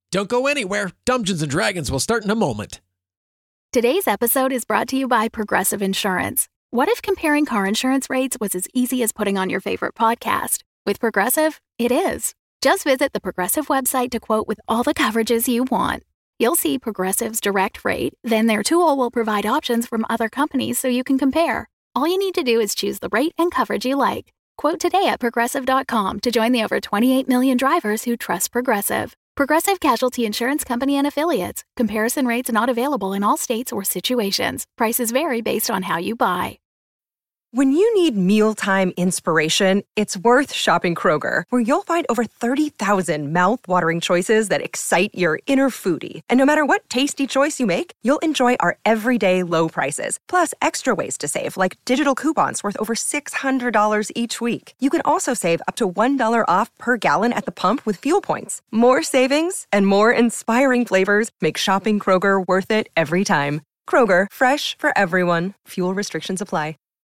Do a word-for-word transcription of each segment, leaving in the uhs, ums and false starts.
Don't go anywhere. Dungeons and Dragons will start in a moment. Today's episode is brought to you by Progressive Insurance. What if comparing car insurance rates was as easy as putting on your favorite podcast? With Progressive, it is. Just visit the Progressive website to quote with all the coverages you want. You'll see Progressive's direct rate, then their tool will provide options from other companies so you can compare. All you need to do is choose the rate and coverage you like. Quote today at Progressive dot com to join the over twenty-eight million drivers who trust Progressive. Progressive Casualty Insurance Company and Affiliates. Comparison rates not available in all states or situations. Prices vary based on how you buy. When you need mealtime inspiration, it's worth shopping Kroger, where you'll find over thirty thousand mouth-watering choices that excite your inner foodie. And no matter what tasty choice you make, you'll enjoy our everyday low prices, plus extra ways to save, like digital coupons worth over six hundred dollars each week. You can also save up to one dollar off per gallon at the pump with fuel points. More savings and more inspiring flavors make shopping Kroger worth it every time. Kroger, fresh for everyone. Fuel restrictions apply.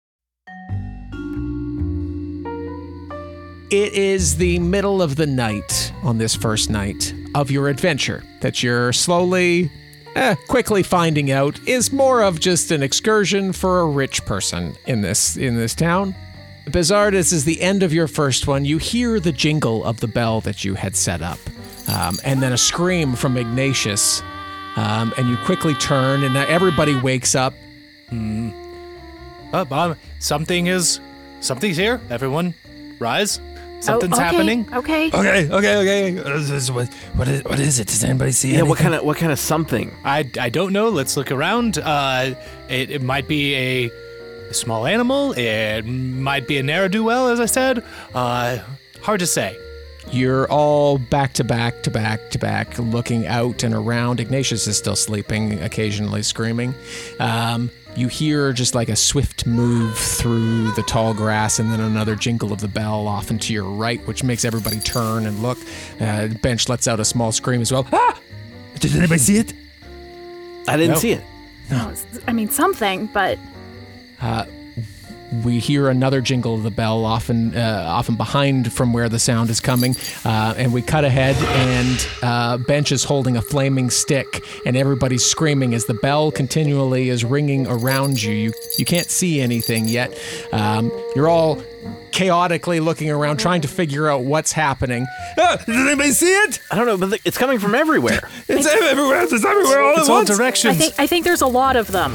It is the middle of the night on this first night of your adventure that you're slowly, eh, quickly finding out is more of just an excursion for a rich person in this in this town. Bizarre, this is the end of your first one. You hear the jingle of the bell that you had set up, um, and then a scream from Ignatius, um, and you quickly turn, and everybody wakes up. Hmm. Uh, Bob, something is, something's here. Everyone, rise. Something's oh, okay, happening. Okay. Okay. Okay. Okay. What, what is? What is it? Does anybody see? Yeah. anything? What kind of? What kind of something? I, I don't know. Let's look around. Uh, it, it might be a, a small animal. It might be a ne'er-do-well, as I said. Uh, hard to say. You're all back to back to back to back, looking out and around. Ignatius is still sleeping, occasionally screaming. Um, you hear just like a swift move through the tall grass, and then another jingle of the bell off and to your right, which makes everybody turn and look. Uh, Bench lets out a small scream as well. Ah! Did anybody see it? I didn't No. see it. No. I mean, something, but... Uh, we hear another jingle of the bell, often uh, often behind from where the sound is coming, uh, and we cut ahead, and uh, Bench is holding a flaming stick, and everybody's screaming as the bell continually is ringing around you. You, you can't see anything yet. Um, you're all chaotically looking around, trying to figure out what's happening. Ah, did anybody see it? I don't know, but th- it's coming from everywhere. It's everywhere. It's everywhere all It's at all once. directions. I think I think there's a lot of them.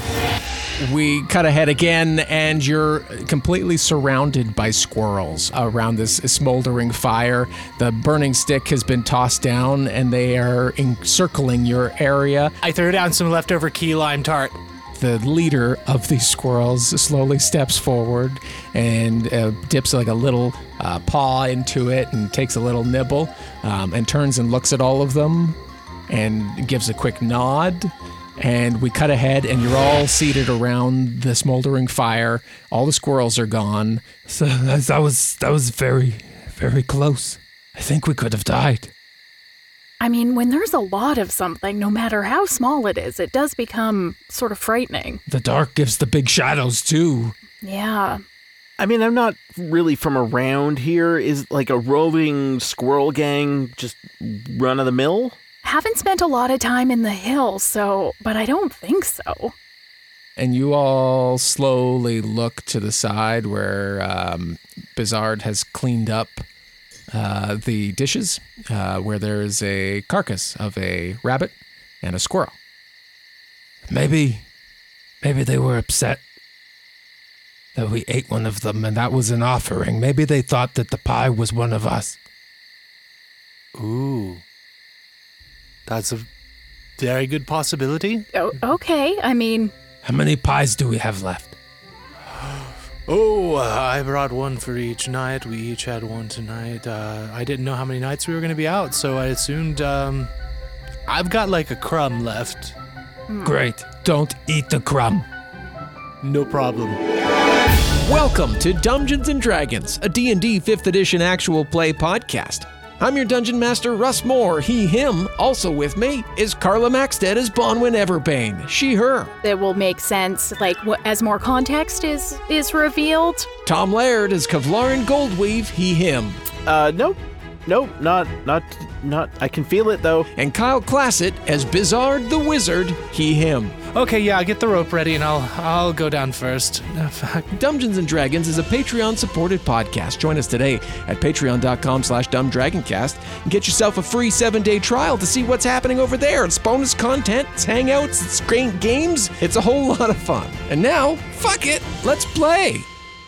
We cut ahead again, and you're completely surrounded by squirrels around this smoldering fire. The burning stick has been tossed down, and they are encircling your area. I threw down some leftover key lime tart. The leader of these squirrels slowly steps forward and uh, dips like a little uh, paw into it and takes a little nibble, um, and turns and looks at all of them and gives a quick nod. And we cut ahead, and you're all seated around the smoldering fire. All the squirrels are gone. So that that was that was very, very close. I think we could have died. I mean, when there's a lot of something, no matter how small it is, it does become sort of frightening. The dark gives the big shadows too. Yeah. I mean, I'm not really from around here. Is like a roving squirrel gang just run of the mill? Haven't spent a lot of time in the hills, so, but I don't think so. And you all slowly look to the side where um, Bizarre has cleaned up uh, the dishes, uh, where there's a carcass of a rabbit and a squirrel. Maybe, maybe they were upset that we ate one of them and that was an offering. Maybe they thought that the pie was one of us. Ooh. That's a very good possibility. Oh, okay, I mean... How many pies do we have left? Oh, uh, I brought one for each night. We each had one tonight. Uh, I didn't know how many nights we were going to be out, so I assumed um, I've got like a crumb left. Great. Don't eat the crumb. No problem. Welcome to Dungeons and Dragons, a D and D fifth edition actual play podcast. I'm your Dungeon Master, Russ Moore. He, him. Also with me is Carla Maxted as Bonwyn Everbane. She, her. That will make sense, like, wh- as more context is is revealed. Tom Laird as Kevlarin Goldweave. He, him. Uh, nope. nope, not, not, not. I can feel it though. And Kyle Classett as Bizarre the Wizard, he, him. Okay, yeah, get the rope ready and I'll I'll go down first. Oh, fuck. Dungeons and Dragons is a Patreon-supported podcast. Join us today at patreon.com slash dumbdragoncast and get yourself a free seven-day trial to see what's happening over there. It's bonus content, it's hangouts, it's great games. It's a whole lot of fun. And now, fuck it, let's play.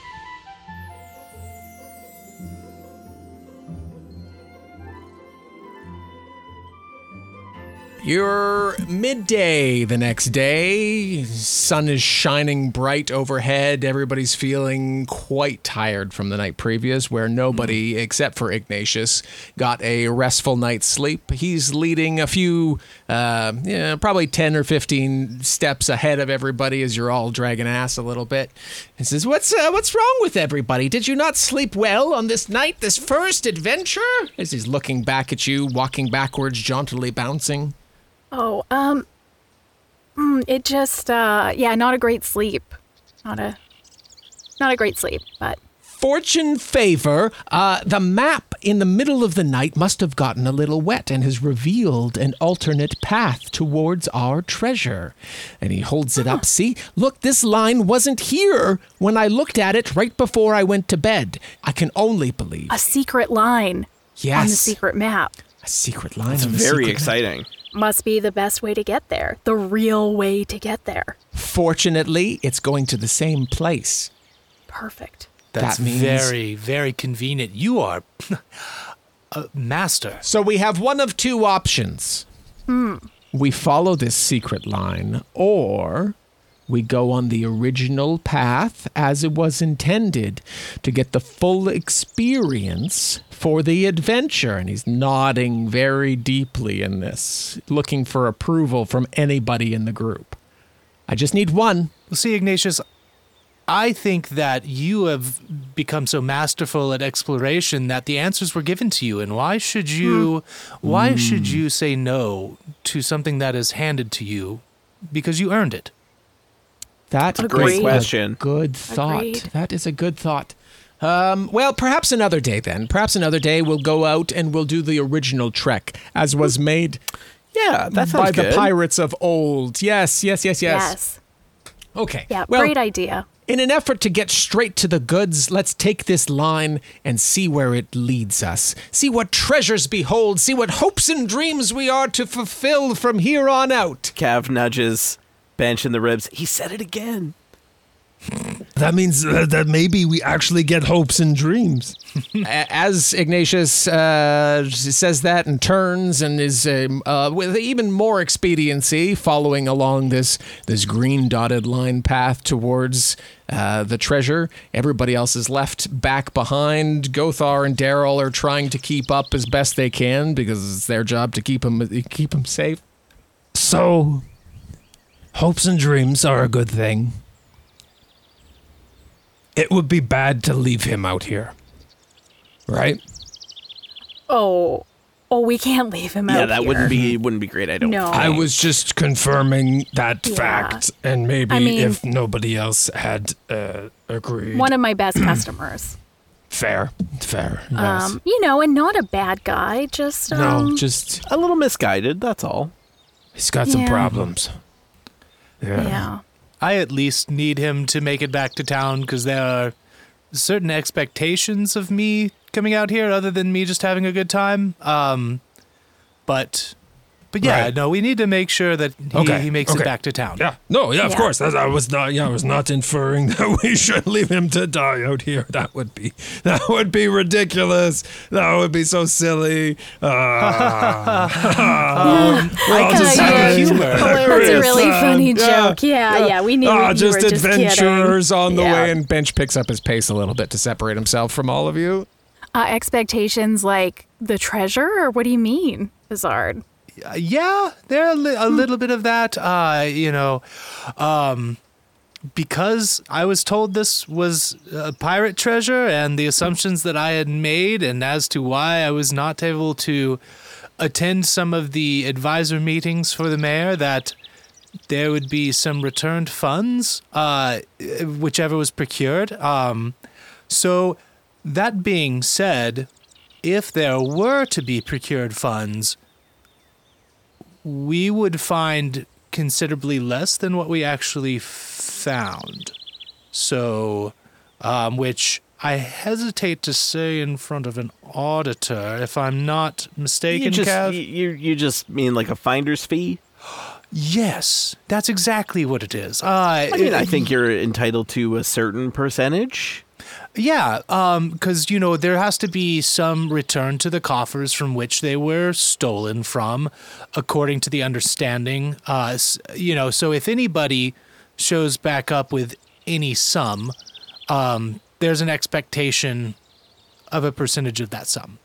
You're midday the next day. Sun is shining bright overhead. Everybody's feeling quite tired from the night previous, where nobody mm. except for Ignatius got a restful night's sleep. He's leading a few, uh, yeah, probably ten or fifteen steps ahead of everybody as you're all dragging ass a little bit. He says, "What's uh, what's wrong with everybody? Did you not sleep well on this night, this first adventure?" As he's looking back at you, walking backwards, jauntily bouncing. Oh, um, mm, it just, uh, yeah, not a great sleep. Not a, not a great sleep, but. Fortune favor, uh, the map in the middle of the night must have gotten a little wet and has revealed an alternate path towards our treasure. And he holds it up. See, look, this line wasn't here when I looked at it right before I went to bed. I can only believe. A secret line. Yes. On the secret map. A secret line. It's on the very secret exciting. Map. Must be the best way to get there. The real way to get there. Fortunately, it's going to the same place. Perfect. That's that means... very, very convenient. You are a master. So we have one of two options. Hmm. We follow this secret line, or we go on the original path as it was intended to get the full experience for the adventure. And he's nodding very deeply in this, looking for approval from anybody in the group. I just need one. Well, see, Ignatius, I think that you have become so masterful at exploration that the answers were given to you. And why should you, mm. why mm. should you say no to something that is handed to you because you earned it? That's a great question. Good thought. Agreed. That is a good thought. Um, well, perhaps another day then. Perhaps another day we'll go out and we'll do the original trek as was made yeah, that sounds by good. the pirates of old. Yes, yes, yes, yes. Yes. Okay. Yeah, well, great idea. in an effort to get straight to the goods, let's take this line and see where it leads us. See what treasures behold. See what hopes and dreams we are to fulfill from here on out. Cav nudges Bench in the ribs. He said it again. That means uh, that maybe we actually get hopes and dreams. As Ignatius uh, says that and turns and is uh, uh, with even more expediency following along this this green dotted line path towards uh, the treasure, everybody else is left back behind. Gothar and Daryl are trying to keep up as best they can because it's their job to keep them keep them safe. So, hopes and dreams are a good thing. It would be bad to leave him out here, right? Oh, oh, we can't leave him yeah, out that here. wouldn't be wouldn't be great. I don't. No. think. I was just confirming that Yeah. fact, and maybe I mean- if nobody else had uh, agreed. One of my best customers. Fair, fair. Yes. Um, you know, and not a bad guy. Just um, No, just a little misguided. That's all. He's got some yeah. problems. Yeah. yeah. I at least need him to make it back to town because there are certain expectations of me coming out here other than me just having a good time. Um, but, but yeah, Right. no, we need to make sure that he, Okay, he makes okay. it back to town. Yeah. No. Yeah. Of Yeah. course. That's, I was not. Yeah. I was not inferring that we should leave him to die out here. That would be. That would be ridiculous. That would be so silly. Uh, Um, we're all kinda just get having humor. That's a hilarious really time. funny Yeah, joke. Yeah, yeah, we knew Ah, you just were just adventures on the kidding. way, Yeah. and Bench picks up his pace a little bit to separate himself from all of you. Uh, expectations like the treasure, or what do you mean, Bizarre? Uh, yeah, there are li- a little bit of that. Uh, you know, um, because I was told this was a pirate treasure, and the assumptions that I had made, and as to why I was not able to attend some of the advisor meetings for the mayor, that there would be some returned funds, uh, whichever was procured. Um, so that being said, if there were to be procured funds, we would find considerably less than what we actually found. So, um, which I hesitate to say in front of an auditor, if I'm not mistaken, You just, Cav. you, you you just mean like a finder's fee? Yes, that's exactly what it is. Uh, I mean, I it- think you're entitled to a certain percentage. Yeah, um, because, you know, there has to be some return to the coffers from which they were stolen from, according to the understanding. Uh, s- you know, so if anybody shows back up with any sum, um, there's an expectation of a percentage of that sum.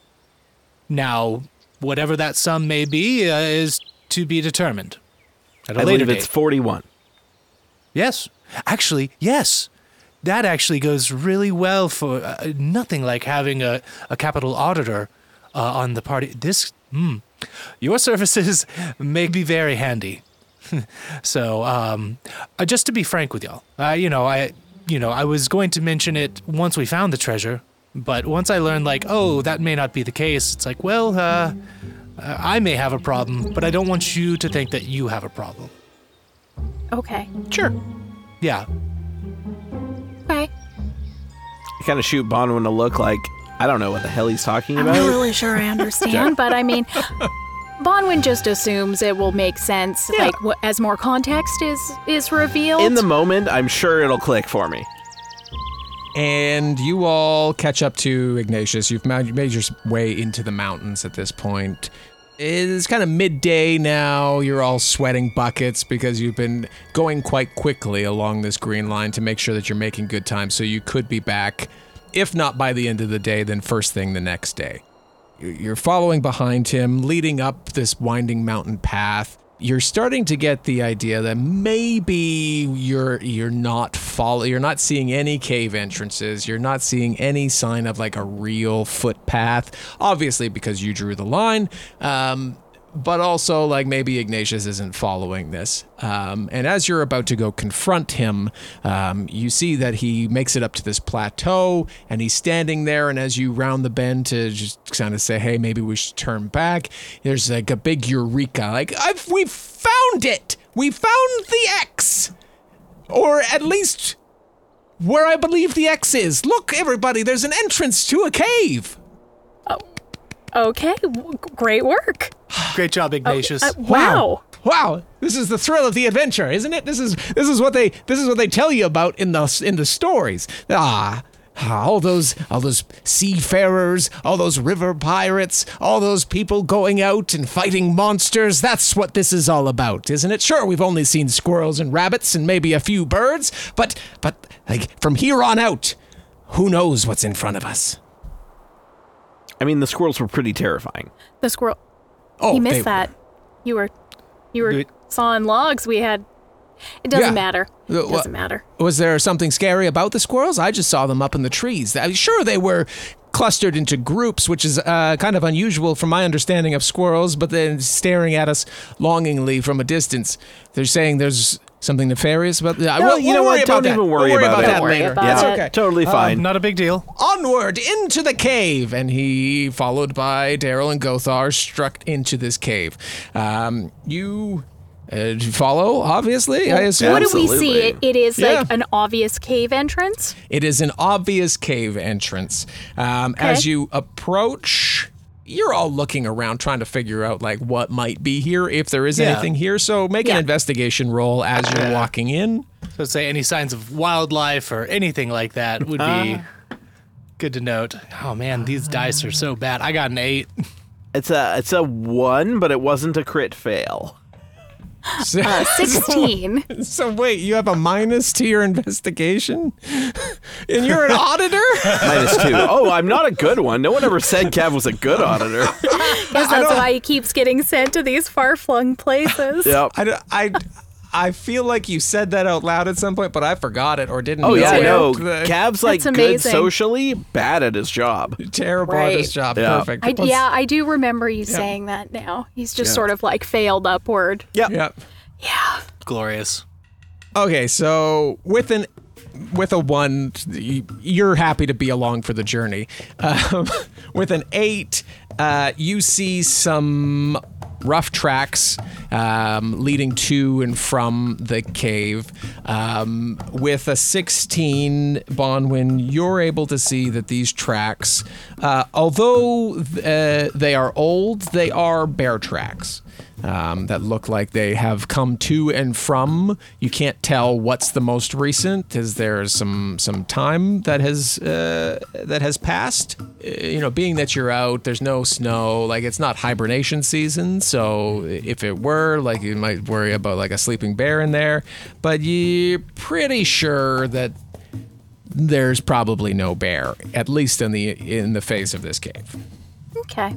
Now, whatever that sum may be uh, is to be determined at a I later believe date. it's forty-one. Yes. Actually, yes. That actually goes really well for uh, nothing like having a, a capital auditor uh, on the party. This, hmm, your services may be very handy. So, um, uh, just to be frank with y'all, uh, you know, I, you know, I was going to mention it once we found the treasure, but once I learned, like, oh, that may not be the case, it's like, well, uh, I may have a problem, but I don't want you to think that you have a problem. Okay. Sure. Yeah. Okay. You kind of shoot Bonwin a look like, I don't know what the hell he's talking I'm not about. really sure I understand, but I mean, Bonwin just assumes it will make sense, Yeah. like wh- as more context is is revealed. In the moment, I'm sure it'll click for me. And you all catch up to Ignatius. You've ma- made your way into the mountains at this point. It's kind of midday now. You're all sweating buckets because you've been going quite quickly along this green line to make sure that you're making good time. So you could be back, if not by the end of the day, then first thing the next day. You're following behind him, leading up this winding mountain path. You're starting to get the idea that maybe you're you're not follow you're not seeing any cave entrances. You're not seeing any sign of like a real footpath. Obviously, because you drew the line, um, but also like maybe Ignatius isn't following this. Um, and as you're about to go confront him, um, you see that he makes it up to this plateau, and he's standing there. And as you round the bend to just kind of say, "Hey, maybe we should turn back," there's like a big eureka, like I've we found it. We found the X, or at least where I believe the X is. Look, everybody, there's an entrance to a cave. okay. W- great work. Great job, Ignatius. Uh, wow. Wow, this is the thrill of the adventure, isn't it? This is this is what they this is what they tell you about in the in the stories. Ah, all those all those seafarers, all those river pirates, all those people going out and fighting monsters. That's what this is all about, isn't it? Sure, we've only seen squirrels and rabbits and maybe a few birds, but but like from here on out, who knows what's in front of us? I mean, the squirrels were pretty terrifying. The squirrel. Oh, he missed they- that. You were, you were Wait. sawing logs. We had. It doesn't Yeah. matter. Uh, It wha- doesn't matter. Was there something scary about the squirrels? I just saw them up in the trees. I'm sure they were clustered into groups, which is uh, kind of unusual from my understanding of squirrels, but then staring at us longingly from a distance. They're saying there's something nefarious about that. No, We'll- you we'll know what? worry about Don't that. even We'll worry about it. that Don't worry later. about It's it. okay. Totally fine. Not a big deal. Onward into the cave, and he, followed by Daryl and Gothar, struck into this cave. Um, you uh, follow, obviously, I assume. What do we Absolutely. see? It, it is Yeah. like an obvious cave entrance. It is an obvious cave entrance. Um, As Okay. you approach, you're all looking around trying to figure out like what might be here, if there is Yeah. anything here. So make an Yeah. investigation roll as you're walking in. So say any signs of wildlife or anything like that would be good to note. Oh man, these dice are so bad. I got an eight. It's a it's a one, but it wasn't a crit fail. So, Uh, Sixteen. so wait, you have a minus to your investigation, and you're an auditor. Minus two. Oh, I'm not a good one. No one ever said Cav was a good auditor. Guess that's why he keeps getting sent to these far-flung places. Yep. I, don't- I, I feel like you said that out loud at some point, but I forgot it or didn't. Oh know yeah, it. no. The- Cav's like That's good amazing. socially, bad at his job. terrible at Right. his job. Yeah. Perfect. I, Let's- yeah, I do remember you saying that now. He's just Yeah. sort of like failed upward. Yep. Yep. Yeah. Glorious. Okay, so with an with a one, you're happy to be along for the journey. Um, with an eight, uh, you see some rough tracks um, leading to and from the cave. Um, with a sixteen, Bonwin, you're able to see that these tracks, uh, although uh, they are old, they are bear tracks. Um, that look like they have come to and from. You can't tell what's the most recent. Is there some some time that has uh, that has passed? Uh, you know, being that you're out, there's no snow. Like it's not hibernation season, so if it were, like you might worry about like a sleeping bear in there. But you're pretty sure that there's probably no bear, at least in the in the face of this cave. Okay.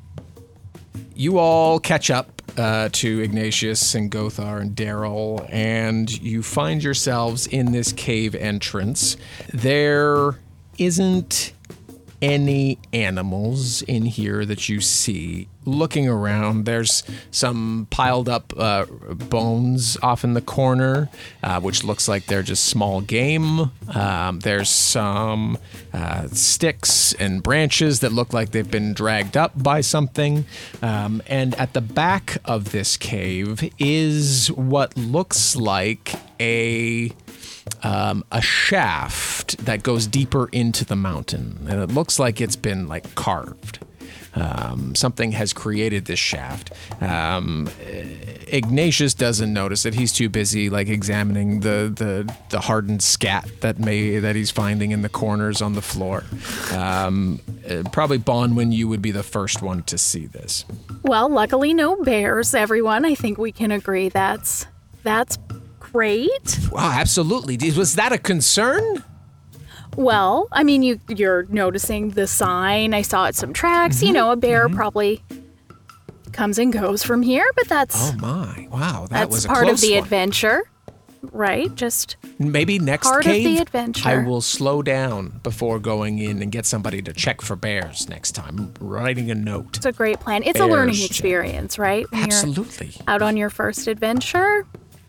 You all catch up uh, to Ignatius and Gothar and Daryl, and you find yourselves in this cave entrance. There isn't any animals in here that you see. Looking around, there's some piled up uh, bones off in the corner, uh, which looks like they're just small game. Um, there's some uh, sticks and branches that look like they've been dragged up by something. Um, and at the back of this cave is what looks like a Um, a shaft that goes deeper into the mountain, and it looks like it's been like carved. Um, something has created this shaft. Um, Ignatius doesn't notice it. He's too busy like examining the, the, the hardened scat that may that he's finding in the corners on the floor. Um, uh, probably Bonwin, you would be the first one to see this. Well, luckily no bears, everyone. I think we can agree that's that's great. Wow, absolutely. Was that a concern? Well, I mean, you, you're noticing the sign. I saw it some tracks. Mm-hmm. You know, a bear mm-hmm. probably comes and goes from here, but that's... Oh, my. Wow, that that's was a part close of the one. Adventure, right? Just Maybe next part cave, of the adventure. I will slow down before going in and get somebody to check for bears next time. Writing a note. It's a great plan. It's Bears a learning check. experience, right? When Absolutely. You're out on your first adventure.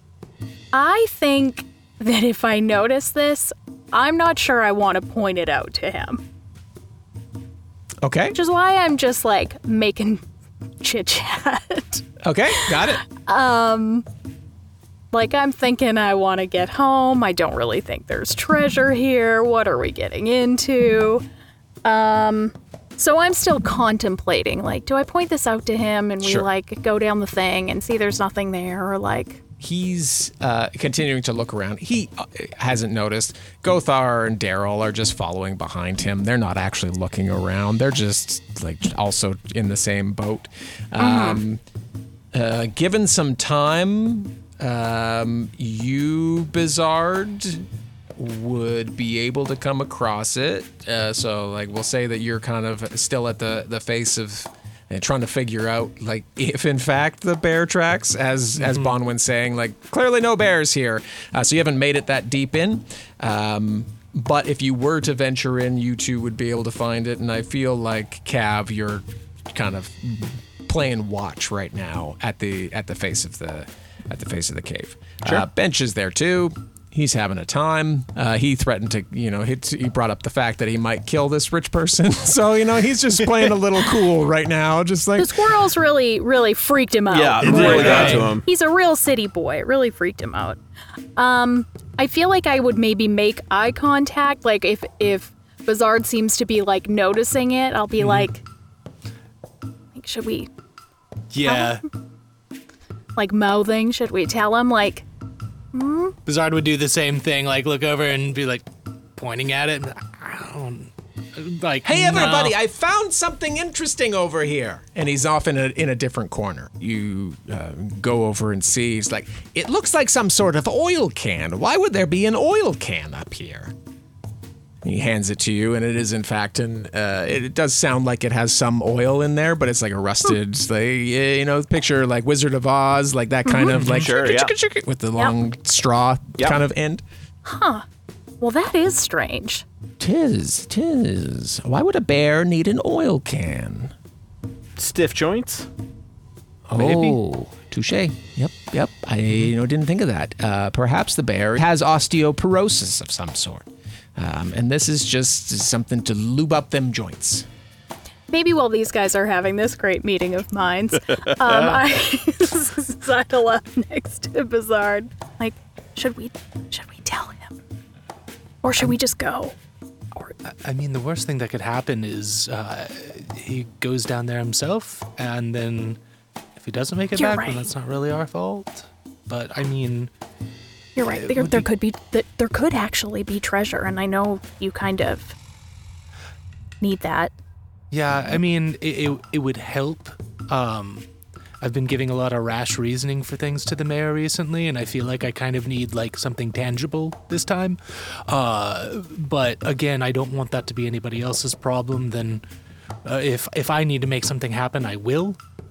I think that if I notice this, I'm not sure I want to point it out to him. Okay. Which is why I'm just like making chit chat. Okay, got it. Um, like I'm thinking I want to get home. I don't really think there's treasure here. What are we getting into? Um, so I'm still contemplating. Like, do I point this out to him and we Sure. like go down the thing and see there's nothing there, or like? He's uh, continuing to look around. He uh, hasn't noticed. Gothar and Daryl are just following behind him. They're not actually looking around. They're just like also in the same boat. Um, uh, given some time, um, you, Bizarre, would be able to come across it. Uh, so, like, we'll say that you're kind of still at the, the face of... and trying to figure out, like, if in fact the bear tracks, as mm-hmm. as Bonwin's saying, like, clearly no bears here. Uh, so you haven't made it that deep in. Um, but if you were to venture in, you two would be able to find it. And I feel like, Cav, you're kind of playing watch right now at the at the face of the at the face of the cave. Sure. Uh, Bench is there too. He's having a time. Uh, he threatened to, you know, he, he brought up the fact that he might kill this rich person. So, you know, he's just playing a little cool right now. Just like The squirrels really, really freaked him out. Yeah, it really got to him. He's a real city boy. It really freaked him out. Um, I feel like I would maybe make eye contact. Like if if Bizarre seems to be like noticing it, I'll be mm. like, like, should we? Yeah. Uh, like mouthing. Should we tell him like? Hmm? Bizarre would do the same thing, like look over and be like pointing at it. I don't like. Hey, no. everybody! I found something interesting over here. And he's off in a in a different corner. You uh, go over and see. He's like, it looks like some sort of oil can. Why would there be an oil can up here? He hands it to you, and it is in fact an. Uh, it does sound like it has some oil in there, but it's like a rusted, like, you know, picture like Wizard of Oz, like that kind Mm-hmm. of like Sure, yeah. with the long yep. straw Yep. kind of end. Huh. Well, that is strange. Tis, tis. Why would a bear need an oil can? Stiff joints? Oh, Maybe. Touche. Yep, yep. I you know didn't think of that. Uh, perhaps the bear has osteoporosis of some sort, um, and this is just something to lube up them joints. Maybe while these guys are having this great meeting of minds, um, I sidle up next to Bizarre. Like, should we should we tell him, or should we just go? Or I mean, the worst thing that could happen is uh, he goes down there himself, and then if he doesn't make it You're back, right. then that's not really our fault. But I mean, you're right. it There, would there be- could be th- there could actually be treasure, and I know you kind of need that. yeah, I mean, it it, it would help. Um, I've been giving a lot of rash reasoning for things to the mayor recently, and I feel like I kind of need like something tangible this time. Uh, but again, I don't want that to be anybody else's problem. Then, uh, if if I need to make something happen, I will.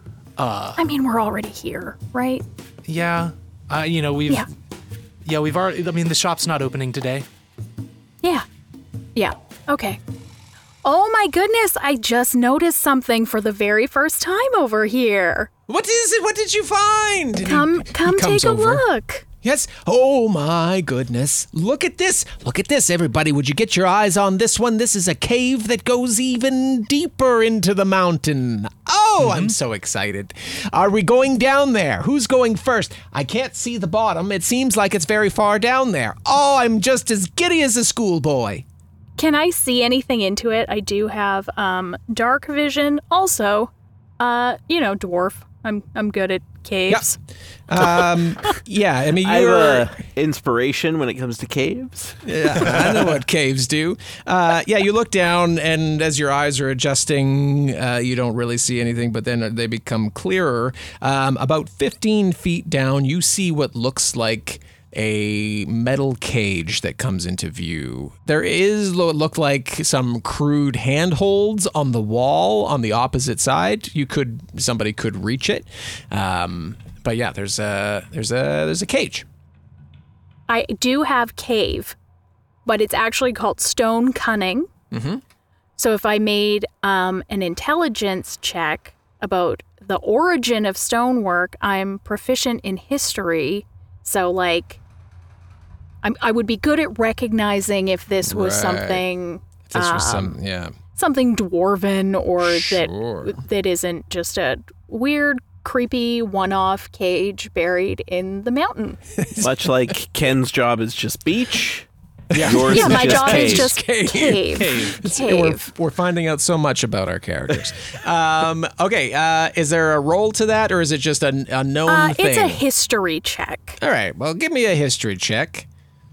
I mean, we're already here, right? Yeah, uh, you know we've Yeah. yeah we've already. I mean, the shop's not opening today. Yeah. Yeah. Okay. Oh my goodness, I just noticed something for the very first time over here. What is it? What did you find? And he- Come he come comes take a over. look. Yes. Oh my goodness. Look at this. Look at this, everybody. Would you get your eyes on this one? This is a cave that goes even deeper into the mountain. Oh, I'm so excited. Are we going down there? Who's going first? I can't see the bottom. It seems like it's very far down there. Oh, I'm just as giddy as a schoolboy. Can I see anything into it? I do have um dark vision. Also, uh, you know, dwarf. I'm I'm good at caves. Um, yeah, I mean, I you're... have uh, inspiration when it comes to caves. Yeah, I know what caves do. Uh, yeah, you look down, and as your eyes are adjusting, uh, you don't really see anything, but then they become clearer. Um, about fifteen feet down, you see what looks like a metal cage that comes into view. There is what look like some crude handholds on the wall on the opposite side. You could somebody could reach it, um, but yeah, there's a there's a there's a cage. I do have cave, but it's actually called stone cunning. Mm-hmm. So if I made um, an intelligence check about the origin of stonework, I'm proficient in history. So like, I'm, I would be good at recognizing if this was Right. something, If this was um, some, yeah. something dwarven, or Sure. that that isn't just a weird, creepy one-off cage buried in the mountain. Much like Ken's job is just beach. Yeah. Yours Yeah, is my just job cave. is just Cave. cave. Cave. Cave. We're, we're finding out so much about our characters. um, okay, uh, is there a roll to that, or is it just a, a known Uh, thing? it's a history check. All right, well, give me a history check.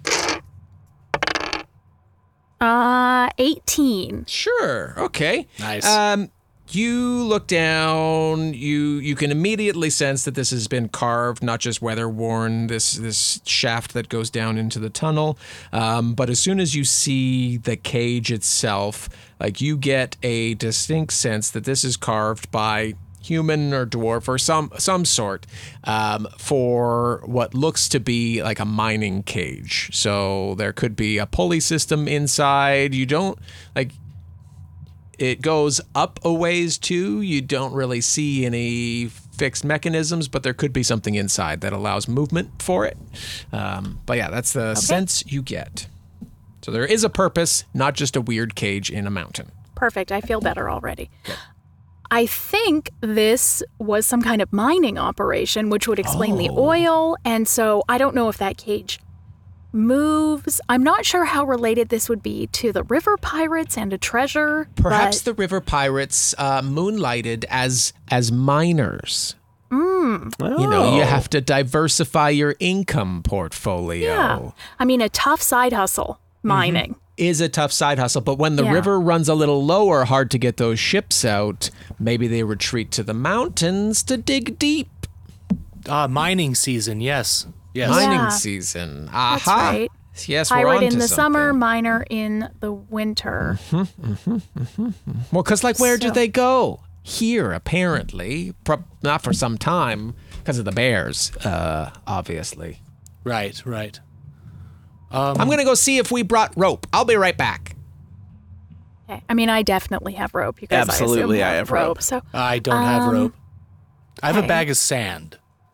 Uh, eighteen. Sure. Okay. Nice. Um, you look down. You you can immediately sense that this has been carved, not just weather worn. This this shaft that goes down into the tunnel. Um, but as soon as you see the cage itself, like you get a distinct sense that this is carved by human or dwarf or some some sort um, for what looks to be like a mining cage. So there could be a pulley system inside. You don't like. It goes up a ways too. You don't really see any fixed mechanisms, but there could be something inside that allows movement for it. Um, but yeah, that's the sense you get. So there is a purpose, not just a weird cage in a mountain. Perfect. I feel better already. I think this was some kind of mining operation, which would explain the oil. And so I don't know if that cage moves. I'm not sure how related this would be to the river pirates and a treasure. Perhaps but the river pirates uh, moonlighted as as miners. Oh. You know, you have to diversify your income portfolio. yeah. I mean, a tough side hustle, mining. Is a tough side hustle, but when the Yeah. river runs a little lower, hard to get those ships out, maybe they retreat to the mountains to dig deep. Ah, mining season. Yes. Yes. Mining Yeah. season. That's Aha. right. Yes, we're Pirate on in to the summer, something. miner in the winter. Well, because like, where do So- they go? Here, apparently. Pro- not for some time, because of the bears, uh, obviously. Right. Right. I'm going to go see if we brought rope. I'll be right back. Okay. I mean, I definitely have rope. You guys Absolutely, I, assume I have rope. So I don't have Um, rope. I have a okay. bag of sand.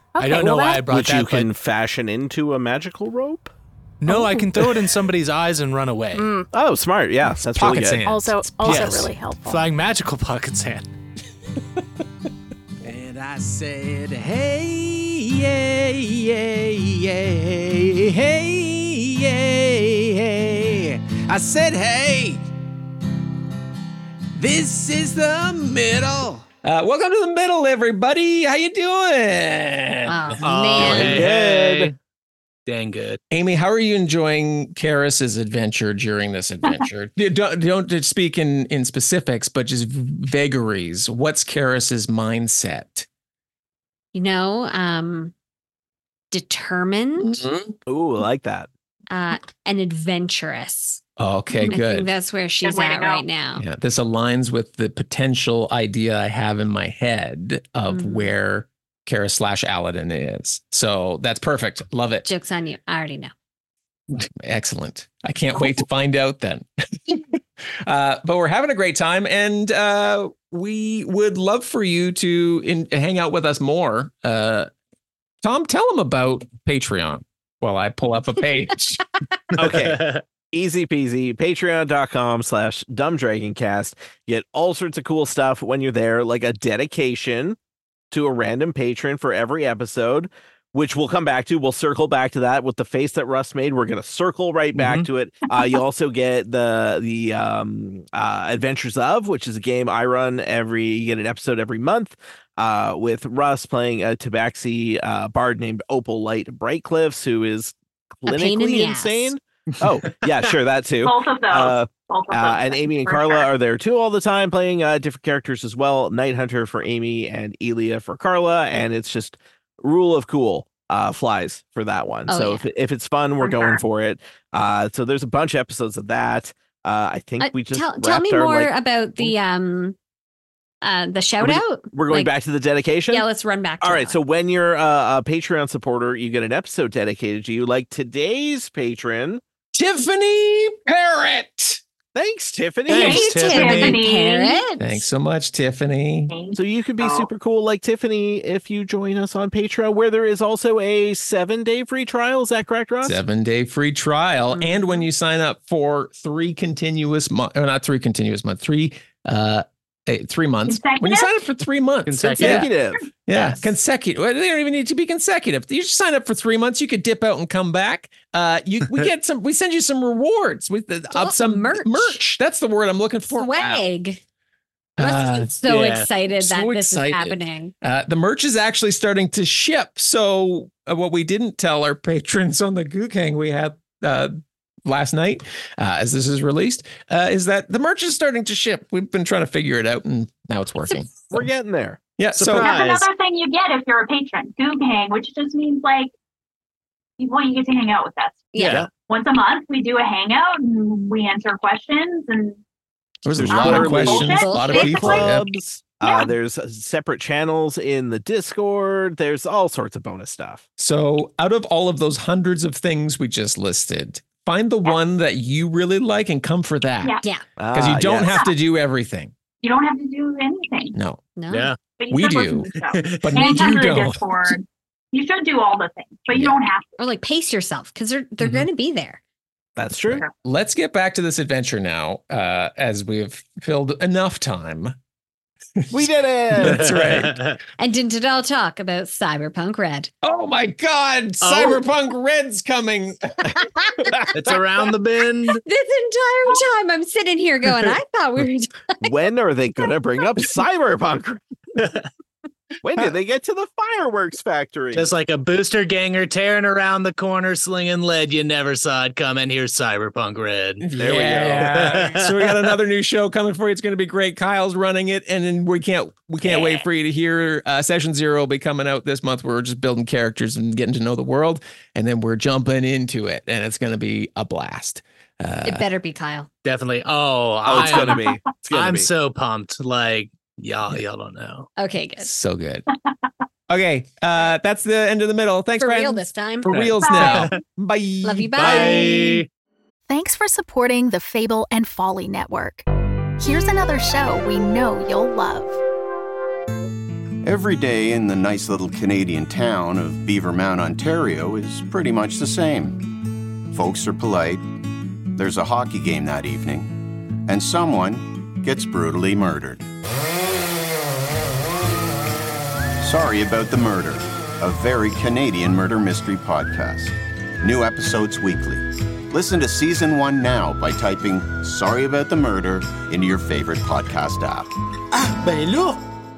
I don't know well, why I that- brought Which that. you but- can fashion into a magical rope? no, I can throw it in somebody's eyes and run away. Oh, smart. Yeah, that's pocket really good. sand. Also, also Yes. really helpful. Flying magical pocket sand. And I said, hey, yeah, yeah, yeah, hey, yeah, hey. I said, hey, this is the middle. Uh, welcome to the middle, everybody. How you doing? Oh, Oh, man. hey, hey. Dang good. Amy, how are you enjoying Karis's adventure during this adventure? You don't, don't just speak in, in specifics, but just vagaries. What's Karis's mindset? You know, um, determined Ooh, I like that. uh, and adventurous. Okay, I think good. that's where she's way to at go. right now. Yeah, this aligns with the potential idea I have in my head of Mhm. where Karis slash Aladdin is. So that's perfect. Love it. Joke's on you. I already know. Excellent. I can't wait to find out then. uh, but we're having a great time, and uh, we would love for you to in, hang out with us more. Uh, Tom, tell them about Patreon while I pull up a page. Okay. Easy peasy. Patreon.com slash dumbdragoncast. Get all sorts of cool stuff when you're there, like a dedication to a random patron for every episode, which we'll come back to. We'll circle back to that with the face that Russ made. We're going to circle right back Mhm. to it. Uh, you also get the the um, uh, Adventures of, which is a game I run every, you get an episode every month uh, with Russ playing a Tabaxi uh, bard named Opal Light Brightcliffs, who is A pain in clinically the ass. insane. Oh, yeah, sure, that too. Both of those. Uh, Both of uh, those and things, Amy and for Carla sure. are there too all the time, playing uh, different characters as well. Night Hunter for Amy and Elia for Carla, and it's just rule of cool uh, flies for that one. Oh, so yeah. if if it's fun, we're For going sure. for it. Uh, so there's a bunch of episodes of that. Uh, I think Uh, we just tell, tell wrapped me our, more like- about the um uh the shout we- out. We're going like- back to the dedication. Yeah, let's run back to All that right, one. so when you're uh, a Patreon supporter, you get an episode dedicated to you. Like today's patron. Tiffany Parrott. Thanks, Tiffany. Thank Thanks, you, Tiffany. Tiffany Parrot. Thanks so much, Tiffany. So you can be Oh. super cool like Tiffany if you join us on Patreon, where there is also a seven-day free trial. Is that correct, Ross? Seven day free trial. Mhm. And when you sign up for three continuous months, or not three continuous months, three, uh, eh, three months. When you sign up for three months, Consecutive. yeah, Consecutive. yeah, Yes. consecutive. Well, they don't even need to be consecutive. You just sign up for three months. You could dip out and come back. Uh, you we get some. We send you some rewards with the, Oh, uh, some merch. merch. That's the word I'm looking for. Swag. Uh, I'm so yeah. excited that So this excited. is happening. Uh, the merch is actually starting to ship. So uh, what we didn't tell our patrons on the Gook Hang we had uh, last night, uh, as this is released, uh, is that the merch is starting to ship. We've been trying to figure it out, and now it's working. We're getting there. Yeah. So Surprise. That's another thing you get if you're a patron. Goog Hang, which just means like, you, well, you get to hang out with us. Yeah. Yeah. Once a month, we do a hangout and we answer questions. And there was a There's lot of literally questions, a lot of bullshit. people. Yeah. Clubs. Uh, Yeah. there's uh, separate channels in the Discord. There's all sorts of bonus stuff. So out of all of those hundreds of things we just listed, find the one that you really like and come for that. Yeah. Yeah. Because you Ah, don't yes. have to do everything. you don't have to do anything. No, No. Yeah. But you We should do. listen to the show. but And you come to the don't. Discord. You should do all the things, but you Yeah. don't have to. Or like pace yourself because they're they're Mhm. going to be there. That's true. Let's get back to this adventure now, uh, as we've filled enough time. We did it. That's right. And didn't it all talk about Cyberpunk Red? Oh my God, Oh. Cyberpunk Red's coming. It's around the bend. This entire time I'm sitting here going, I thought we were. When are they going to bring up Cyberpunk? When did they get to the fireworks factory? Just like a booster ganger tearing around the corner, slinging lead. You never saw it coming. Here's Cyberpunk Red. There we go. Yeah. So we got another new show coming for you. It's going to be great. Kyle's running it, and then we can't we can't wait for you to hear. Uh, Session Zero will be coming out this month. We're just building characters and getting to know the world, and then we're jumping into it, and it's going to be a blast. Uh, It better be Kyle. Definitely. Oh, Oh, it's I'm, going to be. It's gonna I'm be. so pumped. Like, y'all, y'all don't know. Okay, good. so good. Okay, uh, that's the end of the middle. Thanks, For Brandon. real this time. For reals now. Bye. Love you. Bye. Bye. Thanks for supporting the Fable and Folly Network. Here's another show we know you'll love. Every day in the nice little Canadian town of Beaver Mount, Ontario is pretty much the same. Folks are polite, there's a hockey game that evening, and someone gets brutally murdered. Sorry About the Murder, a very Canadian murder mystery podcast. New episodes weekly. Listen to season one now by typing Sorry About the Murder into your favorite podcast app. Ah, ben là!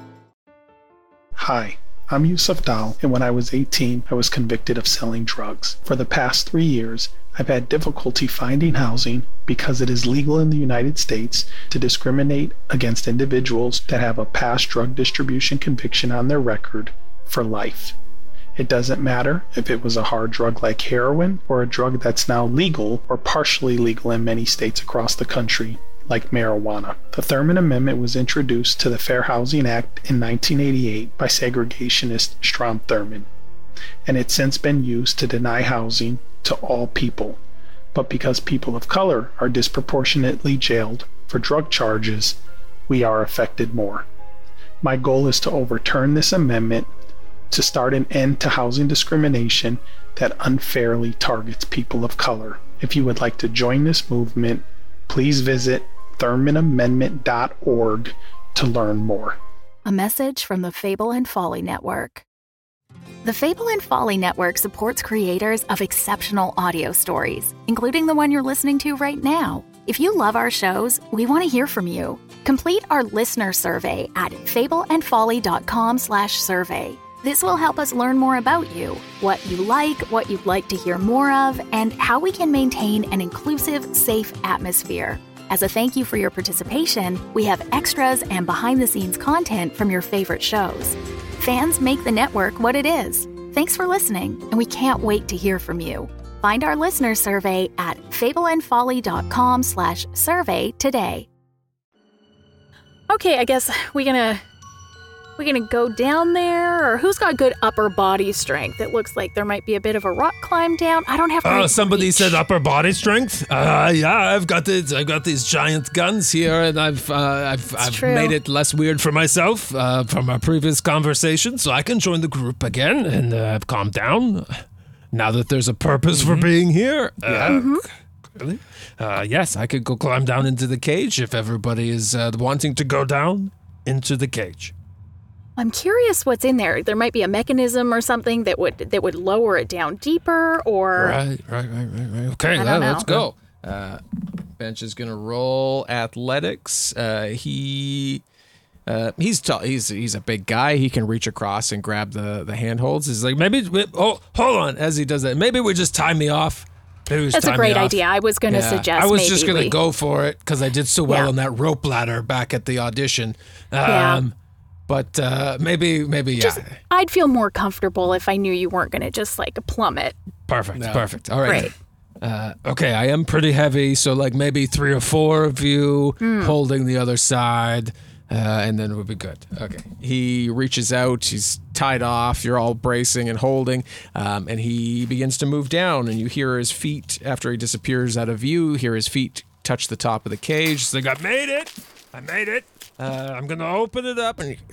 Hi, I'm Yusuf Dal, and when I was eighteen, I was convicted of selling drugs. For the past three years, I've had difficulty finding housing because it is legal in the United States to discriminate against individuals that have a past drug distribution conviction on their record for life. It doesn't matter if it was a hard drug like heroin or a drug that's now legal or partially legal in many states across the country, like marijuana. The Thurman Amendment was introduced to the Fair Housing Act in nineteen eighty-eight by segregationist Strom Thurmond, and it's since been used to deny housing to all people. But because people of color are disproportionately jailed for drug charges, we are affected more. My goal is to overturn this amendment to start an end to housing discrimination that unfairly targets people of color. If you would like to join this movement, please visit thurman amendment dot org to learn more. A message from the Fable and Folly Network. The Fable and Folly Network supports creators of exceptional audio stories, including the one you're listening to right now. If you love our shows, we want to hear from you. Complete our listener survey at fableandfolly.com slash survey. This will help us learn more about you, what you like, what you'd like to hear more of, and how we can maintain an inclusive, safe atmosphere. As a thank you for your participation, we have extras and behind-the-scenes content from your favorite shows. Fans make the network what it is. Thanks for listening, and we can't wait to hear from you. Find our listener survey at fableandfolly.com slash survey today. Okay, I guess we're gonna we're gonna go down there, or who's got good upper body strength? It looks like there might be a bit of a rock climb down. I don't have. Oh, great somebody reach. said upper body strength. Uh, yeah, I've got it. I've got these giant guns here, and I've uh, I've I've true. made it less weird for myself uh, from our previous conversation, so I can join the group again and uh, calm down. Now that there's a purpose Mm-hmm. for being here, uh, Mm-hmm. clearly, uh, yes, I could go climb down into the cage if everybody is uh, wanting to go down into the cage. I'm curious what's in there. There might be a mechanism or something that would that would lower it down deeper, or Right, right, right, right, right. Okay, I well, don't let's know. go. Uh, Bench is gonna roll athletics. Uh, he uh, he's tall. He's he's a big guy. He can reach across and grab the the handholds. He's like, Maybe, we- oh, hold on, as he does that. Maybe we just tie me off. Maybe we just that's a tie great me off. idea. I was going to Yeah, suggest. I was maybe just gonna we- go for it because I did so well Yeah. on that rope ladder back at the audition. Um, Yeah. But uh, maybe, maybe, yeah. Just, I'd feel more comfortable if I knew you weren't going to just like plummet. Perfect, No. perfect. All right. Great. Uh, okay, I am pretty heavy, so like maybe three or four of you Hmm. holding the other side, uh, and then we'll be good. okay. He reaches out. He's tied off. You're all bracing and holding, um, and he begins to move down. And you hear his feet after he disappears out of view. Hear his feet touch the top of the cage. It's like, I made it. I made it. Uh, I'm gonna open it up and.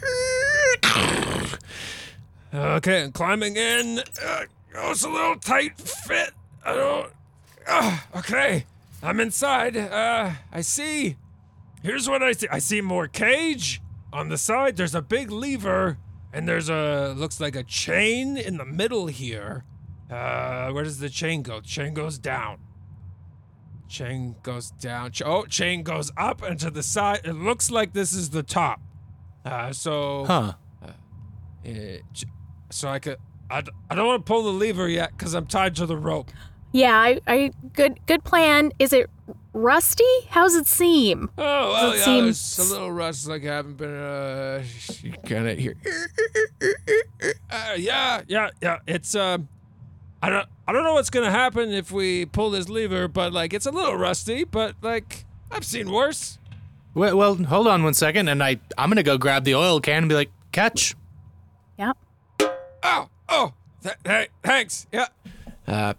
Okay, I'm climbing in. Uh, oh, it's a little tight fit. I don't. Uh, okay, I'm inside. Uh, I see. Here's what I see. I see more cage on the side. There's a big lever, and there's a looks like a chain in the middle here. Uh, where does the chain go? Chain goes down. Chain goes down. Ch- Oh, chain goes up and to the side. It looks like this is the top. Uh, so. Huh. Uh, ch- so I could. I, d- I don't want to pull the lever yet because I'm tied to the rope. Yeah, I, I good good plan. Is it rusty? How's it seem? Oh, well, it yeah, seem- it's a little rust, like I haven't been, uh, you kind of hear. Uh, yeah, yeah, yeah. It's um, I don't, I don't know what's gonna happen if we pull this lever, but like it's a little rusty. But like I've seen worse. Well, well, hold on one second, and I I'm gonna go grab the oil can and be like, catch. Yeah. Oh, oh, th- th- thanks. Yeah. Uh,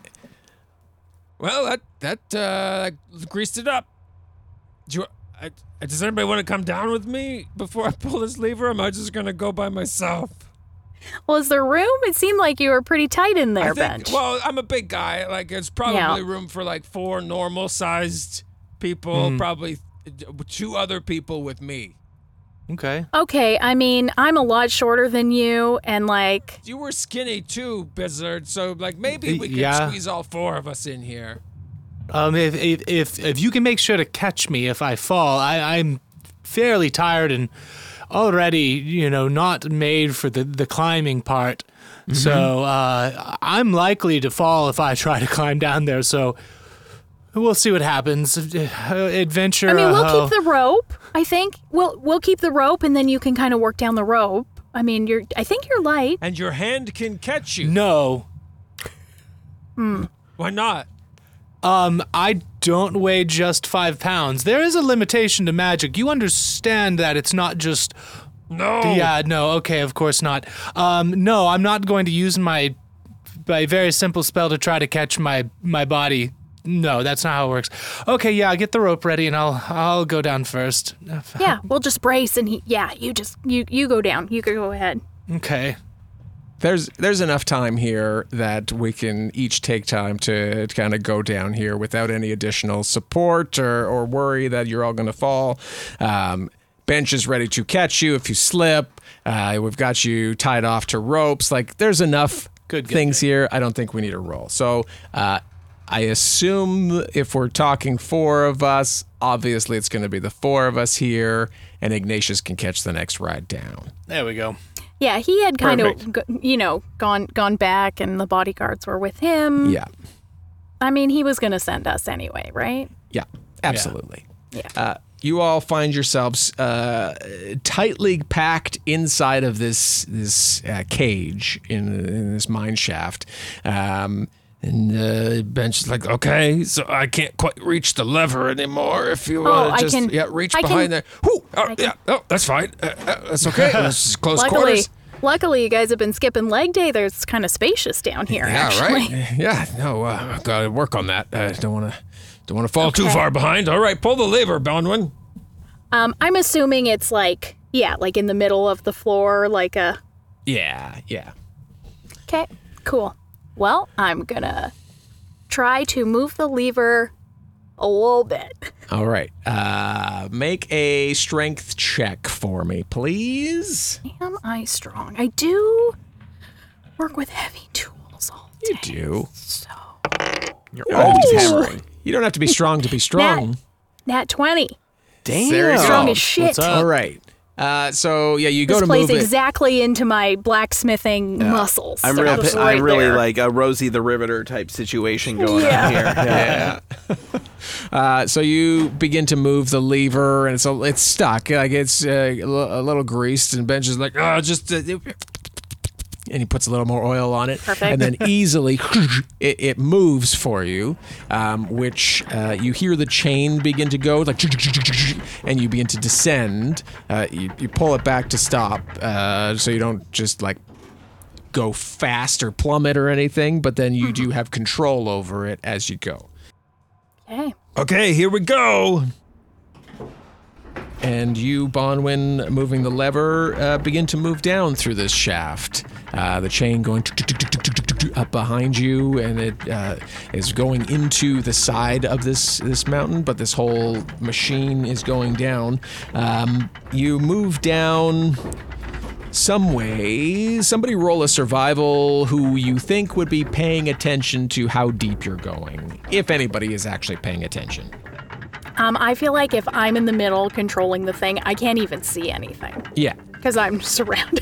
Well, that that uh, greased it up. Do you, I, does anybody want to come down with me before I pull this lever? Or am I just gonna go by myself? Well, is there room? It seemed like you were pretty tight in there, I think, Bench. well, I'm a big guy. Like, there's probably Yeah. room for like four normal-sized people, Mm. probably two other people with me. Okay. Okay, I mean, I'm a lot shorter than you, and like, You were skinny too, Bizzard. So like maybe we can Yeah. squeeze all four of us in here. Um, if, if if if you can make sure to catch me if I fall, I, I'm fairly tired and already, you know, not made for the, the climbing part. Mm-hmm. So uh, I'm likely to fall if I try to climb down there. So we'll see what happens. Uh, Adventure. I mean, we'll uh, keep the rope. I think we'll we'll keep the rope, and then you can kind of work down the rope. I mean, you're. I think you're light. And your hand can catch you. No. Hmm. Why not? Um, I don't weigh just five pounds. There is a limitation to magic. You understand that it's not just. No. Yeah, no. Okay, of course not. Um, no, I'm not going to use my my very simple spell to try to catch my my body. No, that's not how it works. Okay, yeah, get the rope ready, and I'll I'll go down first. Yeah, we'll just brace, and he. Yeah, you just you you go down. You can go ahead. Okay. There's there's enough time here that we can each take time to kind of go down here without any additional support or, or worry that you're all going to fall. Um, Bench is ready to catch you if you slip. Uh, we've got you tied off to ropes. Like, there's enough Good, good, things here. I don't think we need a roll. So uh, I assume if we're talking four of us, obviously it's going to be the four of us here, and Ignatius can catch the next ride down. There we go. Yeah, he had kind Perfect. of, you know, gone gone back, and the bodyguards were with him. Yeah. I mean, he was going to send us anyway, right? Yeah, absolutely. Yeah. Uh, you all find yourselves uh, tightly packed inside of this this uh, cage in, in this mine shaft. Um, and uh, Bench is like, okay, so I can't quite reach the lever anymore. If you Oh, want I to just can- yeah, reach I behind can- there. Whoo! Oh, I can- yeah, oh, that's fine. Uh, uh, that's okay. Let's close luckily, quarters. luckily, you guys have been skipping leg day. There's kind of spacious down here, Yeah, actually. right. Yeah, no, uh, gotta work on that. I don't want to don't want to fall too Okay. Far behind. All right, pull the lever, Bonwin. Um, I'm assuming it's like, yeah, like in the middle of the floor, like a. Yeah, yeah. Okay, cool. Well, I'm gonna try to move the lever a little bit. All right. Uh, make a strength check for me, please. Am I strong? I do work with heavy tools all day. You do. So. You're always hammering. You don't have to be strong to be strong. Nat, nat twenty. Damn. There you Strong go. as shit. What's up? All right. Uh, so yeah, you go This to plays move it. exactly into my blacksmithing muscles. I'm, They're real, just I'm right really there. like a Rosie the Riveter type situation going Yeah. on here. Yeah. uh, so you begin to move the lever, and it's a, it's stuck. Like it's uh, a li- a little greased, and Bench is like, oh, just. Uh, and he puts a little more oil on it, Perfect. and then easily it, it moves for you, um, which uh, you hear the chain begin to go, like, and you begin to descend. Uh, you, you pull it back to stop, uh, so you don't just like go fast or plummet or anything, but then you do have control over it as you go. Okay. Okay, here we go. And you, Bonwin, moving the lever, uh, begin to move down through this shaft. Uh, the chain going up behind you, and it uh, is going into the side of this this mountain. But this whole machine is going down. Um, you move down some way. Somebody roll a survival who you think would be paying attention to how deep you're going, if anybody is actually paying attention. Um, I feel like if I'm in the middle controlling the thing, I can't even see anything Yeah. because I'm surrounded.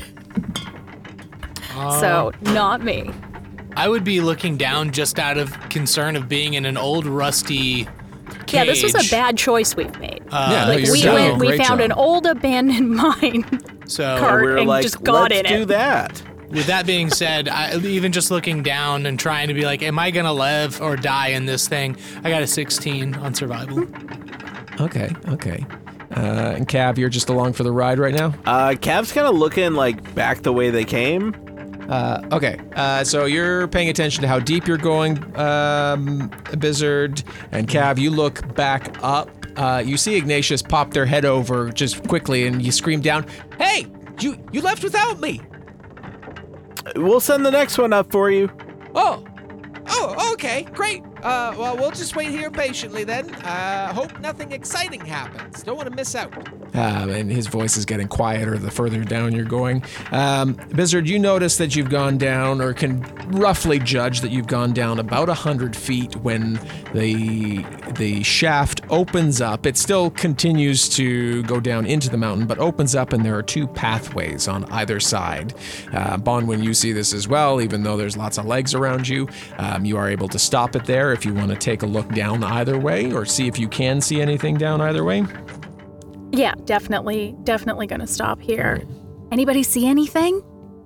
So, not me. I would be looking down just out of concern of being in an old rusty cage. Yeah, this was a bad choice we've made. Uh, Yeah, no, like you're we doing a went, we great found job. an old abandoned mine So cart We were and like, just got let's in do it. that. with that being said, I, even just looking down and trying to be like, am I gonna live or die in this thing? I got a sixteen on survival. Okay, okay. Uh, and Cav, you're just along for the ride right now? Uh, Cav's kind of looking like back the way they came. Uh, okay, uh, so you're paying attention to how deep you're going, um, Bizzard, and Cav, you look back up uh, you see Ignatius pop their head over just quickly, and you scream down, "Hey, you you left without me!" We'll send the next one up for you. Oh, oh, okay, great. Uh, well, we'll just wait here patiently then. Uh, hope nothing exciting happens. Don't want to miss out. Um, and his voice is getting quieter the further down you're going. Um, Bizzard, you notice that you've gone down, or can roughly judge that you've gone down about one hundred feet when the the shaft opens up. It still continues to go down into the mountain, but opens up, and there are two pathways on either side. Uh, Bonwin, you see this as well, even though there's lots of legs around you. Um, you are able to stop it there if you want to take a look down either way, or see if you can see anything down either way. Yeah, definitely, definitely gonna stop here. Anybody see anything?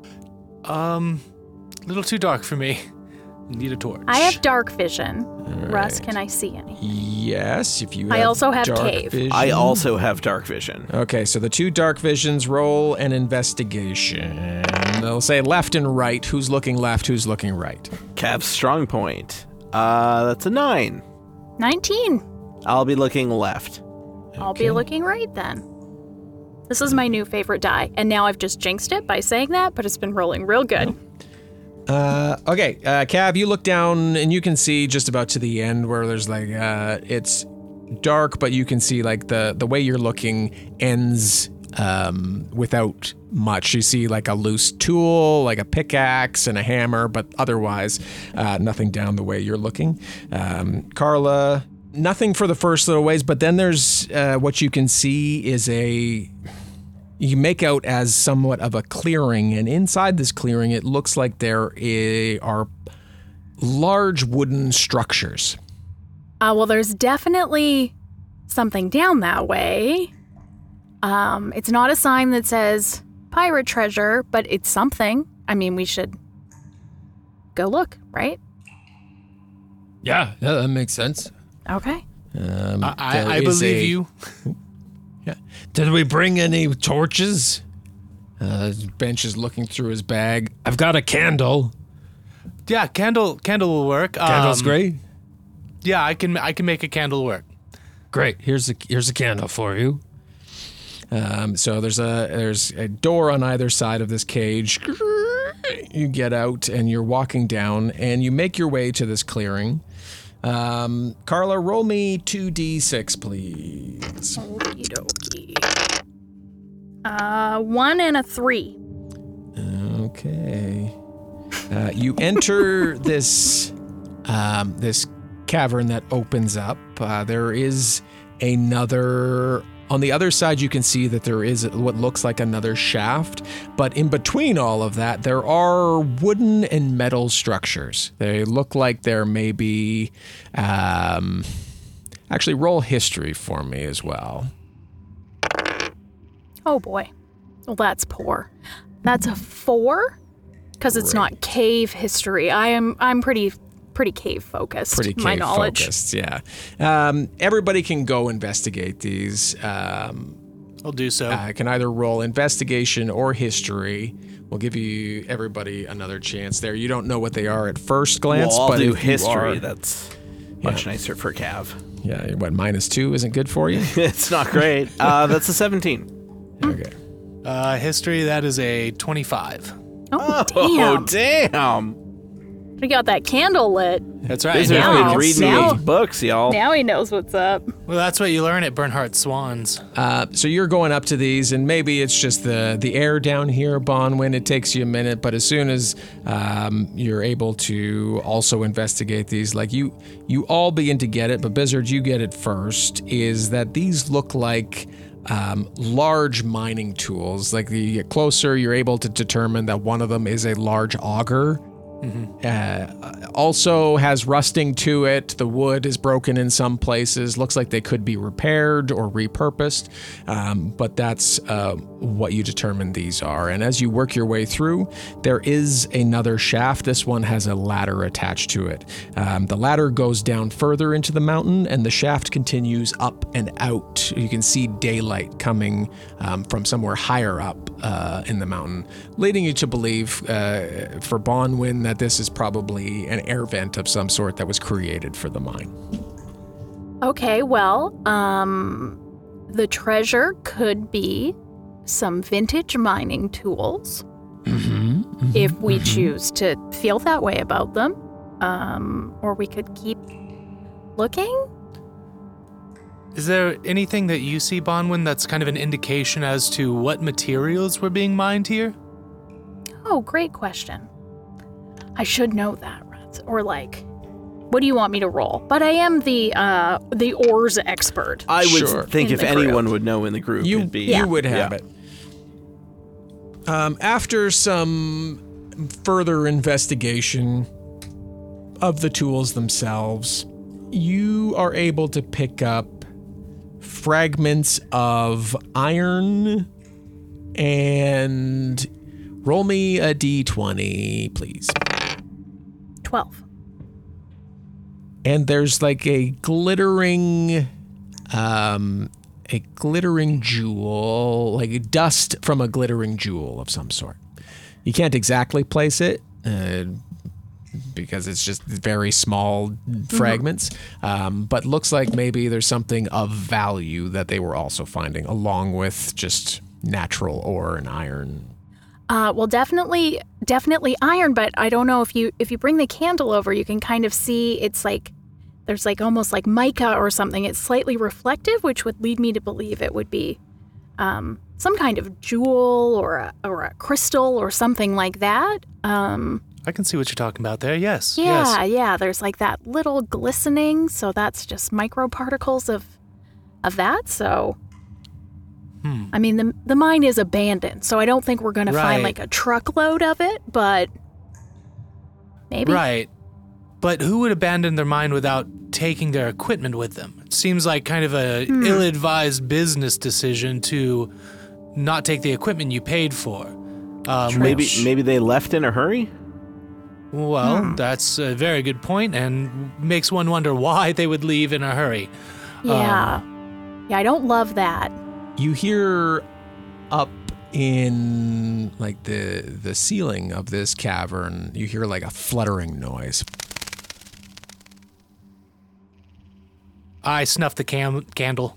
Um, a little too dark for me. Need a torch. I have dark vision. All Russ, right. can I see any? Yes, if you have I also have dark cave. vision. I also have dark vision. Okay, so the two dark visions roll an investigation. They'll say left and right. Who's looking left? Who's looking right? Cav's strong point. Uh, that's a nine. nineteen. I'll be looking left. I'll be looking right then. This is my new favorite die, and now I've just jinxed it by saying that, but it's been rolling real good. Uh, okay, uh, Cav, you look down and you can see just about to the end where there's like, uh, it's dark, but you can see like the, the way you're looking ends um, without much. You see like a loose tool, like a pickaxe and a hammer, but otherwise uh, nothing down the way you're looking. Um, Carla, nothing for the first little ways, but then there's uh, what you can see is a... You make out as somewhat of a clearing, and inside this clearing, it looks like there i- are large wooden structures. Uh, well, there's definitely something down that way. Um, it's not a sign that says pirate treasure, but it's something. I mean, we should go look, right? Yeah, yeah, that makes sense. Okay. Um, I, I, there I is believe a- you. Yeah. Did we bring any torches? Uh, Bench is looking through his bag. I've got a candle. Yeah, candle candle will work. Candle's Um, great. Yeah, I can I can make a candle work. Great. Here's a here's a candle for you. Um, so there's a there's a door on either side of this cage. You get out and you're walking down, and you make your way to this clearing. Um, Carla, roll me two d six, please. Okie dokie. Uh, one and a three. Okay. Uh, you enter this um, this cavern that opens up. Uh, there is another. On the other side, you can see that there is what looks like another shaft, but in between all of that, there are wooden and metal structures. They look like there may be. Um, actually, roll history for me as well. Oh boy. Well, that's poor. That's a four? Because it's not cave history. I am I'm pretty pretty cave focused. Pretty my cave knowledge. focused, yeah. Um, everybody can go investigate these. Um, I'll do so. uh, can either roll investigation or history. We'll give you everybody another chance there. You don't know what they are at first glance, Well, I'll but do if you history. are- That's much nicer for Cav. yeah, what minus two isn't good for you? It's not great. Uh, that's a seventeen. Okay. Uh, history, that is a twenty-five. Oh, Oh, damn. damn. We got that candle lit. That's right. These are Now- been reading now- these books, y'all. Now he knows what's up. Well, that's what you learn at Bernhardt Swans. Uh, so you're going up to these, and maybe it's just the the air down here, Bonwin. It takes you a minute, but as soon as um, you're able to also investigate these, like you you all begin to get it, but Bizzard, you get it first. Is that these look like um, large mining tools? Like the you get closer, you're able to determine that one of them is a large auger. Uh, also has rusting to it. The wood is broken in some places. Looks like they could be repaired or repurposed, um, but that's uh, what you determine these are. And as you work your way through, there is another shaft. This one has a ladder attached to it. Um, the ladder goes down further into the mountain, and the shaft continues up and out. You can see daylight coming um, from somewhere higher up uh, in the mountain, leading you to believe uh, for Bonwin that this is probably an air vent of some sort that was created for the mine. Okay, well, um, the treasure could be some vintage mining tools. Mm-hmm, mm-hmm, if we mm-hmm. choose to feel that way about them. Um, or we could keep looking. Is there anything that you see, Bonwin, that's kind of an indication as to what materials were being mined here? Oh, great question. I should know that, Rats. Or like, what do you want me to roll? But I am the uh, the ores expert. I would Sure. think In if the anyone group. would know in the group, You, it'd be you would have yeah. it. Um, after some further investigation of the tools themselves, you are able to pick up fragments of iron and roll me a d twenty, please. twelve. And there's like a glittering, um, a glittering jewel, like dust from a glittering jewel of some sort. You can't exactly place it uh, because it's just very small fragments, um, but looks like maybe there's something of value that they were also finding, along with just natural ore and iron. Uh, well, definitely, definitely iron. But I don't know if you if you bring the candle over, you can kind of see it's like there's like almost like mica or something. It's slightly reflective, which would lead me to believe it would be um, some kind of jewel or a, or a crystal or something like that. Um, I can see what you're talking about there. Yes. yeah, Yes. yeah. There's like that little glistening, so that's just microparticles of of that. So. Hmm. I mean, the the mine is abandoned, so I don't think we're going to Right. find like a truckload of it, but maybe. Right. But who would abandon their mine without taking their equipment with them? It seems like kind of a Hmm. ill-advised business decision to not take the equipment you paid for. Um, Maybe which- maybe they left in a hurry. Well, Hmm. that's a very good point, and makes one wonder why they would leave in a hurry. Yeah. yeah, I don't love that. You hear up in like the the ceiling of this cavern, you hear like a fluttering noise. I snuffed the cam- candle.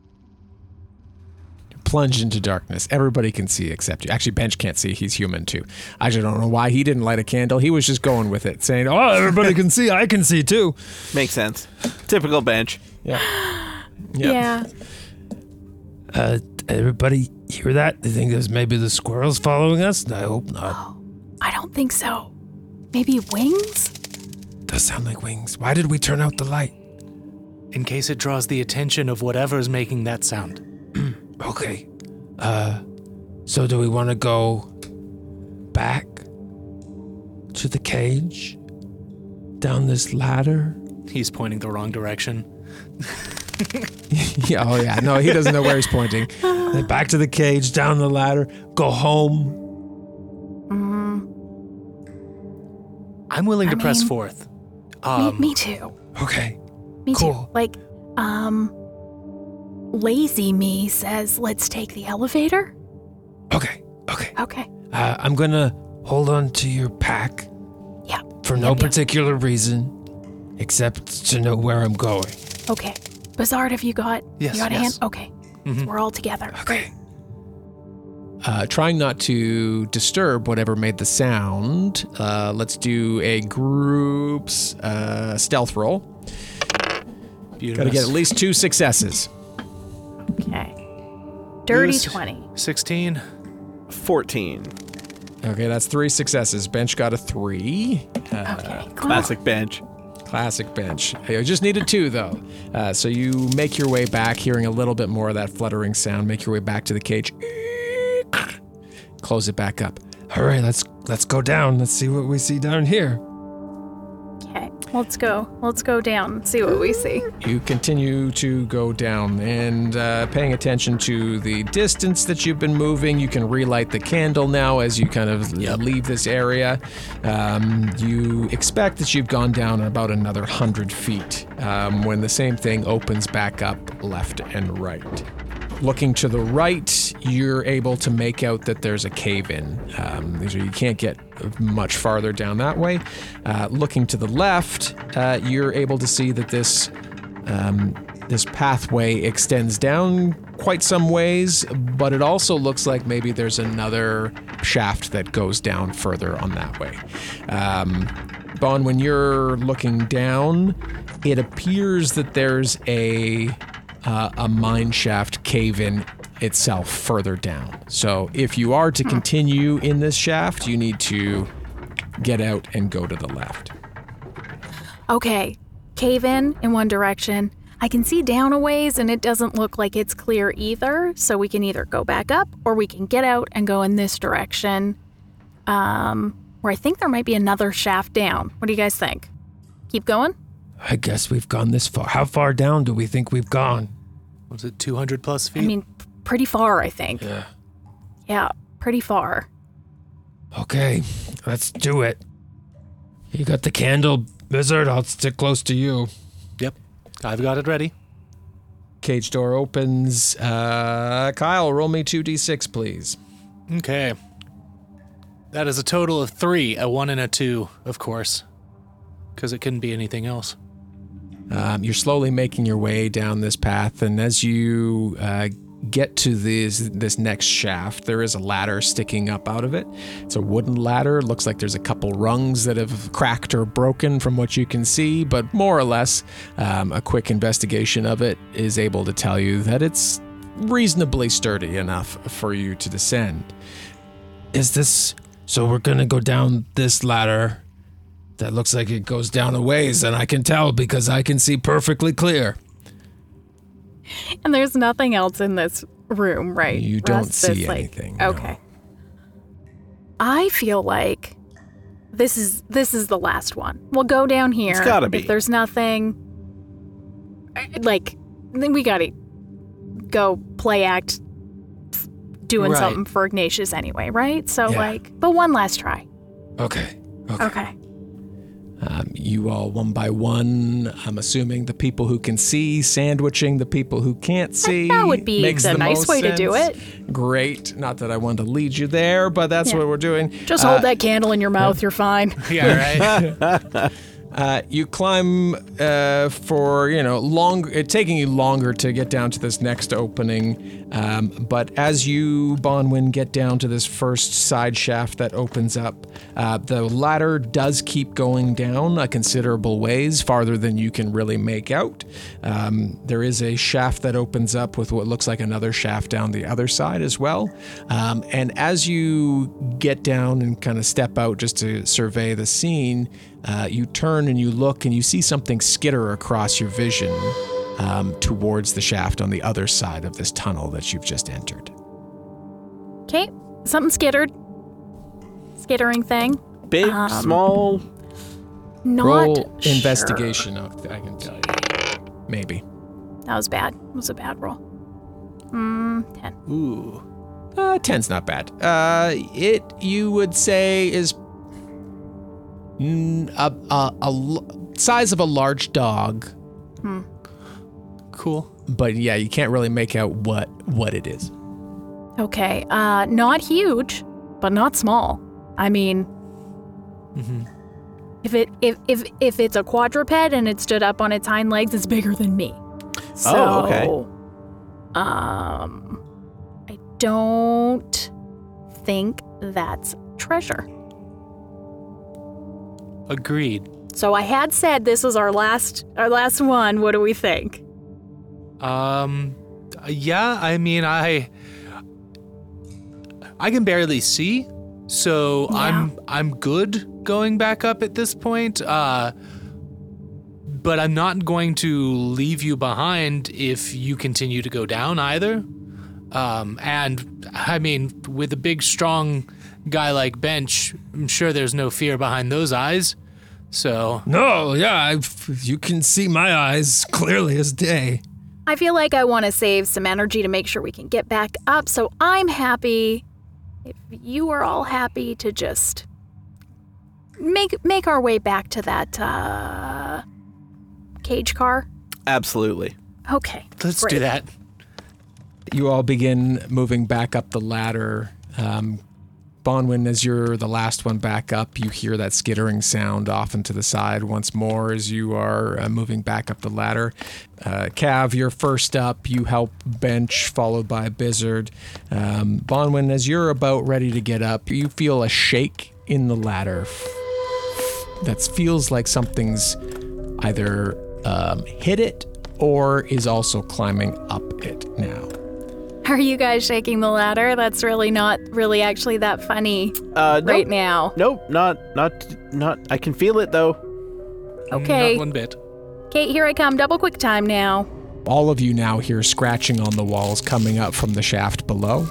Plunge into darkness. Everybody can see except you. Actually, Bench can't see. He's human too. I just don't know why he didn't light a candle. He was just going with it, saying, "Oh, everybody can see. I can see too." Makes sense. Typical Bench. Yeah. Yeah. Uh, everybody hear that? They think there's maybe the squirrels following us? I hope not. I don't think so. Maybe wings? Does sound like wings. Why did we turn out the light? In case it draws the attention of whatever is making that sound. Okay. Uh, so do we want to go back to the cage? Down this ladder? He's pointing the wrong direction. Yeah. Oh, yeah. No, he doesn't know where he's pointing. Then back to the cage, down the ladder, go home. Mm, I'm willing to I press mean, forth. me, Um, me too. Okay. Me cool. too. Like, um, lazy me says, let's take the elevator. Okay. Okay. Okay. Uh, I'm gonna hold on to your pack. Yeah. For no Yep, yep. particular reason, except to know where I'm going. Okay. Bizarre, have you got, Yes, you got a yes. hand? Okay. Mhm. We're all together. Okay. Uh, trying not to disturb whatever made the sound, uh, let's do a group's uh, stealth roll. Got to get at least two successes. Okay. Dirty Lewis, twenty. sixteen. fourteen. Okay, that's three successes. Bench got a three. Uh, Okay. Cool. Classic Bench. Classic Bench. I just needed two, though. Uh, so you make your way back, hearing a little bit more of that fluttering sound. Make your way back to the cage. Close it back up. All right, let's let's go down. Let's see what we see down here. Okay. Let's go. Let's go down and see what we see. You continue to go down, and uh, paying attention to the distance that you've been moving, you can relight the candle now as you kind of leave this area. Um, you expect that you've gone down about another hundred feet um, when the same thing opens back up left and right. Looking to the right, you're able to make out that there's a cave-in. Um, these are, you can't get much farther down that way. Uh, looking to the left, uh, you're able to see that this um, this pathway extends down quite some ways, but it also looks like maybe there's another shaft that goes down further on that way. Um, Bon, when you're looking down, it appears that there's a uh, a mine shaft cave-in itself further down. So if you are to continue in this shaft, you need to get out and go to the left. Okay, cave in in one direction. I can see down a ways and it doesn't look like it's clear either, so we can either go back up or we can get out and go in this direction. Um, where I think there might be another shaft down. What do you guys think? Keep going? I guess we've gone this far. How far down do we think we've gone? Was it two hundred plus feet? I mean, pretty far, I think. Yeah. Yeah, pretty far. Okay, let's do it. You got the candle, Wizard? I'll stick close to you. Yep, I've got it ready. Cage door opens. Uh, Kyle, roll me two d six, please. Okay. That is a total of three, a one and a two, of course, because it couldn't be anything else. Um, you're slowly making your way down this path, and as you uh, get to this this next shaft, there is a ladder sticking up out of it. It's a wooden ladder. It looks like there's a couple rungs that have cracked or broken from what you can see, but more or less, um, a quick investigation of it is able to tell you that it's reasonably sturdy enough for you to descend. Is this... So we're gonna go down this ladder that looks like it goes down a ways, and I can tell because I can see perfectly clear. And there's nothing else in this room, right? You don't Russ? see There's, like- anything. no. Okay. I feel like this is this is the last one. We'll go down here. It's gotta be. If there's nothing, like, then we gotta go play act doing Right. something for Ignatius anyway, right? So, Yeah. like, but one last try. Okay. Okay. Okay. Um, you all, one by one, I'm assuming the people who can see, sandwiching the people who can't see. that would be makes the nice most way to do sense. Great. Not that I wanted to lead you there, but that's Yeah. what we're doing. Just Uh, hold that candle in your mouth. You're fine. Yeah, right. Uh, you climb uh, for, you know, long, it taking you longer to get down to this next opening. Um, but as you, Bonwin, get down to this first side shaft that opens up, uh, the ladder does keep going down a considerable ways, farther than you can really make out. Um, there is a shaft that opens up with what looks like another shaft down the other side as well. Um, and as you get down and kind of step out just to survey the scene, Uh, you turn and you look and you see something skitter across your vision um, towards the shaft on the other side of this tunnel that you've just entered. Okay. Something skittered. Skittering thing. Big, Um, small. Not Roll sure. investigation, I can tell you. Maybe. That was bad. It was a bad roll. Hmm, ten. Ooh. Uh, ten's not bad. Uh, it, you would say, is mm, a, a, a l- size of a large dog. Hmm. Cool. But yeah, you can't really make out what, what it is. Okay. Uh, not huge, but not small. I mean, Mm-hmm. if it if if if it's a quadruped and it stood up on its hind legs, it's bigger than me. So, Oh, okay. Um, I don't think that's treasure. Agreed. So I had said this was our last our last one. What do we think? Um, yeah, I mean, I I can barely see, so Yeah. I'm I'm good going back up at this point. Uh, but I'm not going to leave you behind if you continue to go down either. Um, and I mean, with a big, strong guy like Bench, I'm sure there's no fear behind those eyes. So No, yeah, I've, you can see my eyes clearly as day. I feel like I want to save some energy to make sure we can get back up. So I'm happy if you are all happy to just make make our way back to that uh, cage car. Absolutely. Okay. let's great. do that. You all begin moving back up the ladder, um, Bonwin, as you're the last one back up, you hear that skittering sound off and to the side once more as you are uh, moving back up the ladder. Uh, Cav, you're first up. You help bench, followed by Bizzard. Um, Bonwin, as you're about ready to get up, you feel a shake in the ladder. That feels like something's either um, hit it or is also climbing up it now. Are you guys shaking the ladder? That's really not really actually that funny uh, nope. right now. Nope, not, not, not. I can feel it though. Okay. Not one bit. Kate, here I come. Double quick time now. All of you now hear scratching on the walls coming up from the shaft below.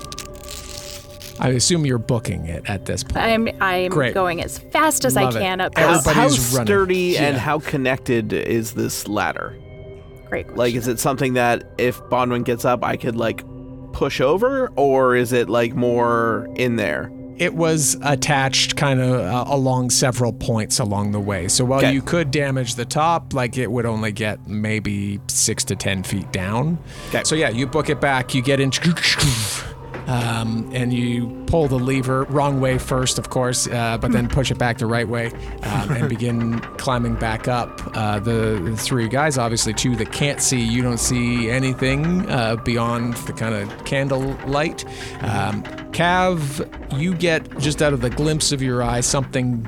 I assume you're booking it at this point. I'm I'm Great. going as fast as Love I can it. up. How, this. how Everybody's running. sturdy Yeah. and how connected is this ladder? Great question. Like, is it something that if Bonwin gets up, I could like push over, or is it like more in there? It was attached kind of uh, along several points along the way. So while Okay. you could damage the top, like it would only get maybe six to ten feet down. Okay. So yeah, you book it back, you get in, um, and you pull the lever wrong way first, of course, uh, but then push it back the right way um, and begin climbing back up. Uh, the, the three guys, obviously two that can't see, you don't see anything uh, beyond the kind of candle light. Um, Cav, you get just out of the glimpse of your eye something,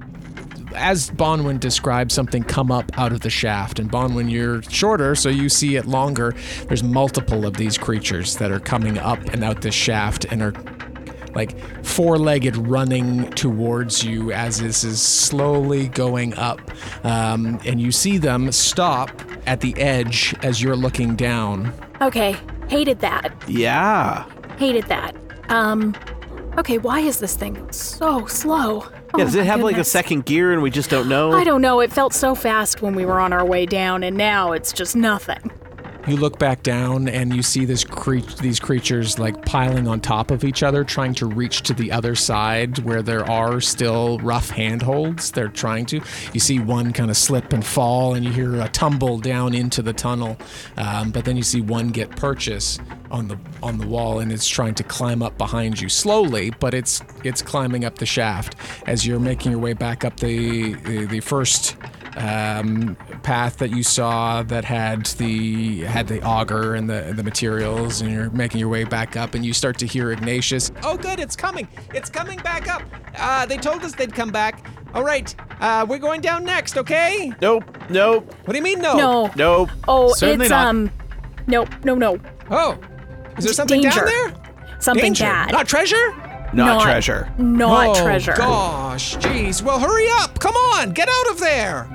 as Bonwin described, something come up out of the shaft. And Bonwin, you're shorter, so you see it longer. There's multiple of these creatures that are coming up and out this shaft and are like four-legged running towards you as this is slowly going up. Um, and you see them stop at the edge as you're looking down. Okay, hated that. Yeah. Hated that. Um, okay, why is this thing so slow? Yeah, Oh does it my have like a goodness. second gear and we just don't know? I don't know. It felt so fast when we were on our way down, and now it's just nothing. You look back down and you see this cre- these creatures like piling on top of each other, trying to reach to the other side where there are still rough handholds. They're trying to. You see one kind of slip and fall, and you hear a tumble down into the tunnel. Um, but then you see one get purchase on the on the wall, and it's trying to climb up behind you slowly, but it's it's climbing up the shaft as you're making your way back up the the, the first. Um, path that you saw that had the had the auger and the the materials, and you're making your way back up, and you start to hear Ignatius. Oh, good, it's coming! It's coming back up. Uh, they told us they'd come back. All right, uh, we're going down next, okay? Nope. Nope. What do you mean, no? No. Nope. Oh, Certainly it's not. um, nope, no, no, Oh, is there something Danger. down there? something Danger. bad. Not treasure? Not, Not- treasure. Not oh, treasure. Gosh, jeez. Well, hurry up! Come on, get out of there!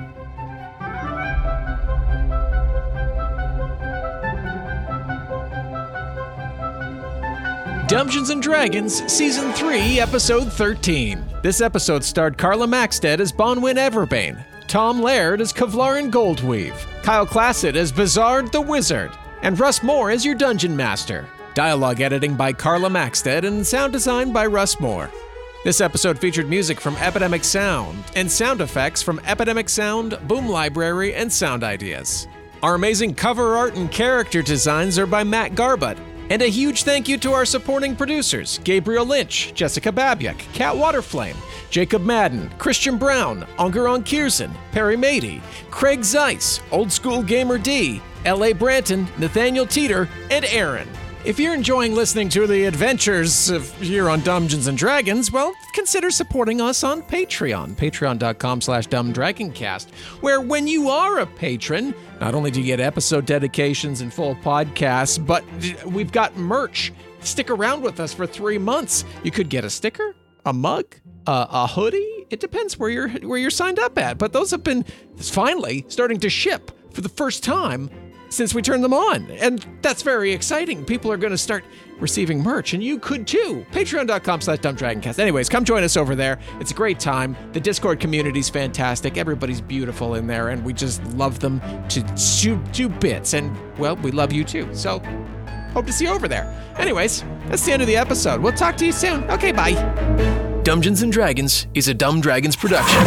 Dungeons and Dragons, Season three, Episode thirteen. This episode starred Carla Maxted as Bonwin Everbane, Tom Laird as Kevlarin Goldweave, Kyle Classett as Bizarre the Wizard, and Russ Moore as your Dungeon Master. Dialogue editing by Carla Maxted and sound design by Russ Moore. This episode featured music from Epidemic Sound and sound effects from Epidemic Sound, Boom Library, and Sound Ideas. Our amazing cover art and character designs are by Matt Garbutt. And a huge thank you to our supporting producers, Gabriel Lynch, Jessica Babiak, Kat Waterflame, Jacob Madden, Christian Brown, Ungaron Kierson, Perry Mady, Craig Zeiss, Old School Gamer D, L A Branton, Nathaniel Teeter, and Aaron. If you're enjoying listening to the adventures of here on Dungeons and Dragons, well, consider supporting us on Patreon, patreon.com slash dumbdragoncast, where when you are a patron, not only do you get episode dedications and full podcasts, but we've got merch. Stick around with us for three months. You could get a sticker, a mug, uh, a hoodie. It depends where you're where you're signed up at, but those have been finally starting to ship for the first time since we turned them on. And that's very exciting. People are going to start receiving merch, and you could too. Patreon.com slash dumbdragoncast. Anyways, come join us over there. It's a great time. The Discord community's fantastic. Everybody's beautiful in there, and we just love them to two, two bits. And, well, we love you too. So, hope to see you over there. Anyways, that's the end of the episode. We'll talk to you soon. Okay, bye. Dungeons and Dragons is a Dumb Dragons production.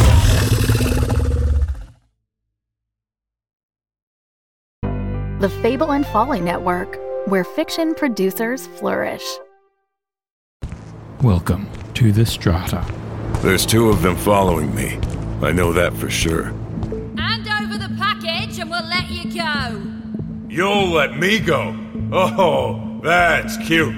The Fable and Folly Network, where fiction producers flourish. Welcome to the Strata. There's two of them following me. I know that for sure. Hand over the package and we'll let you go. You'll let me go? Oh, that's cute.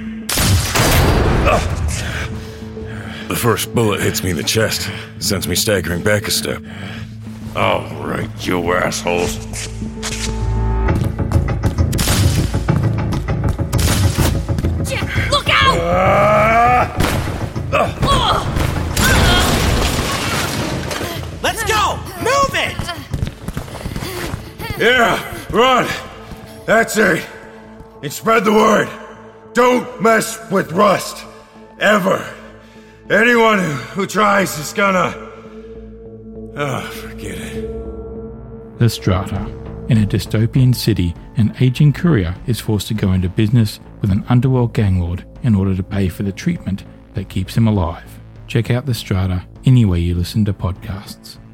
The first bullet hits me in the chest, sends me staggering back a step. All right, you assholes. Look out! Uh, uh. Let's go! Move it! Yeah, run! That's it. And spread the word. Don't mess with Rust. Ever. Anyone who tries is gonna... Oh, forget it. The Strata. In a dystopian city, an aging courier is forced to go into business with an underworld gang lord in order to pay for the treatment that keeps him alive. Check out The Strata anywhere you listen to podcasts.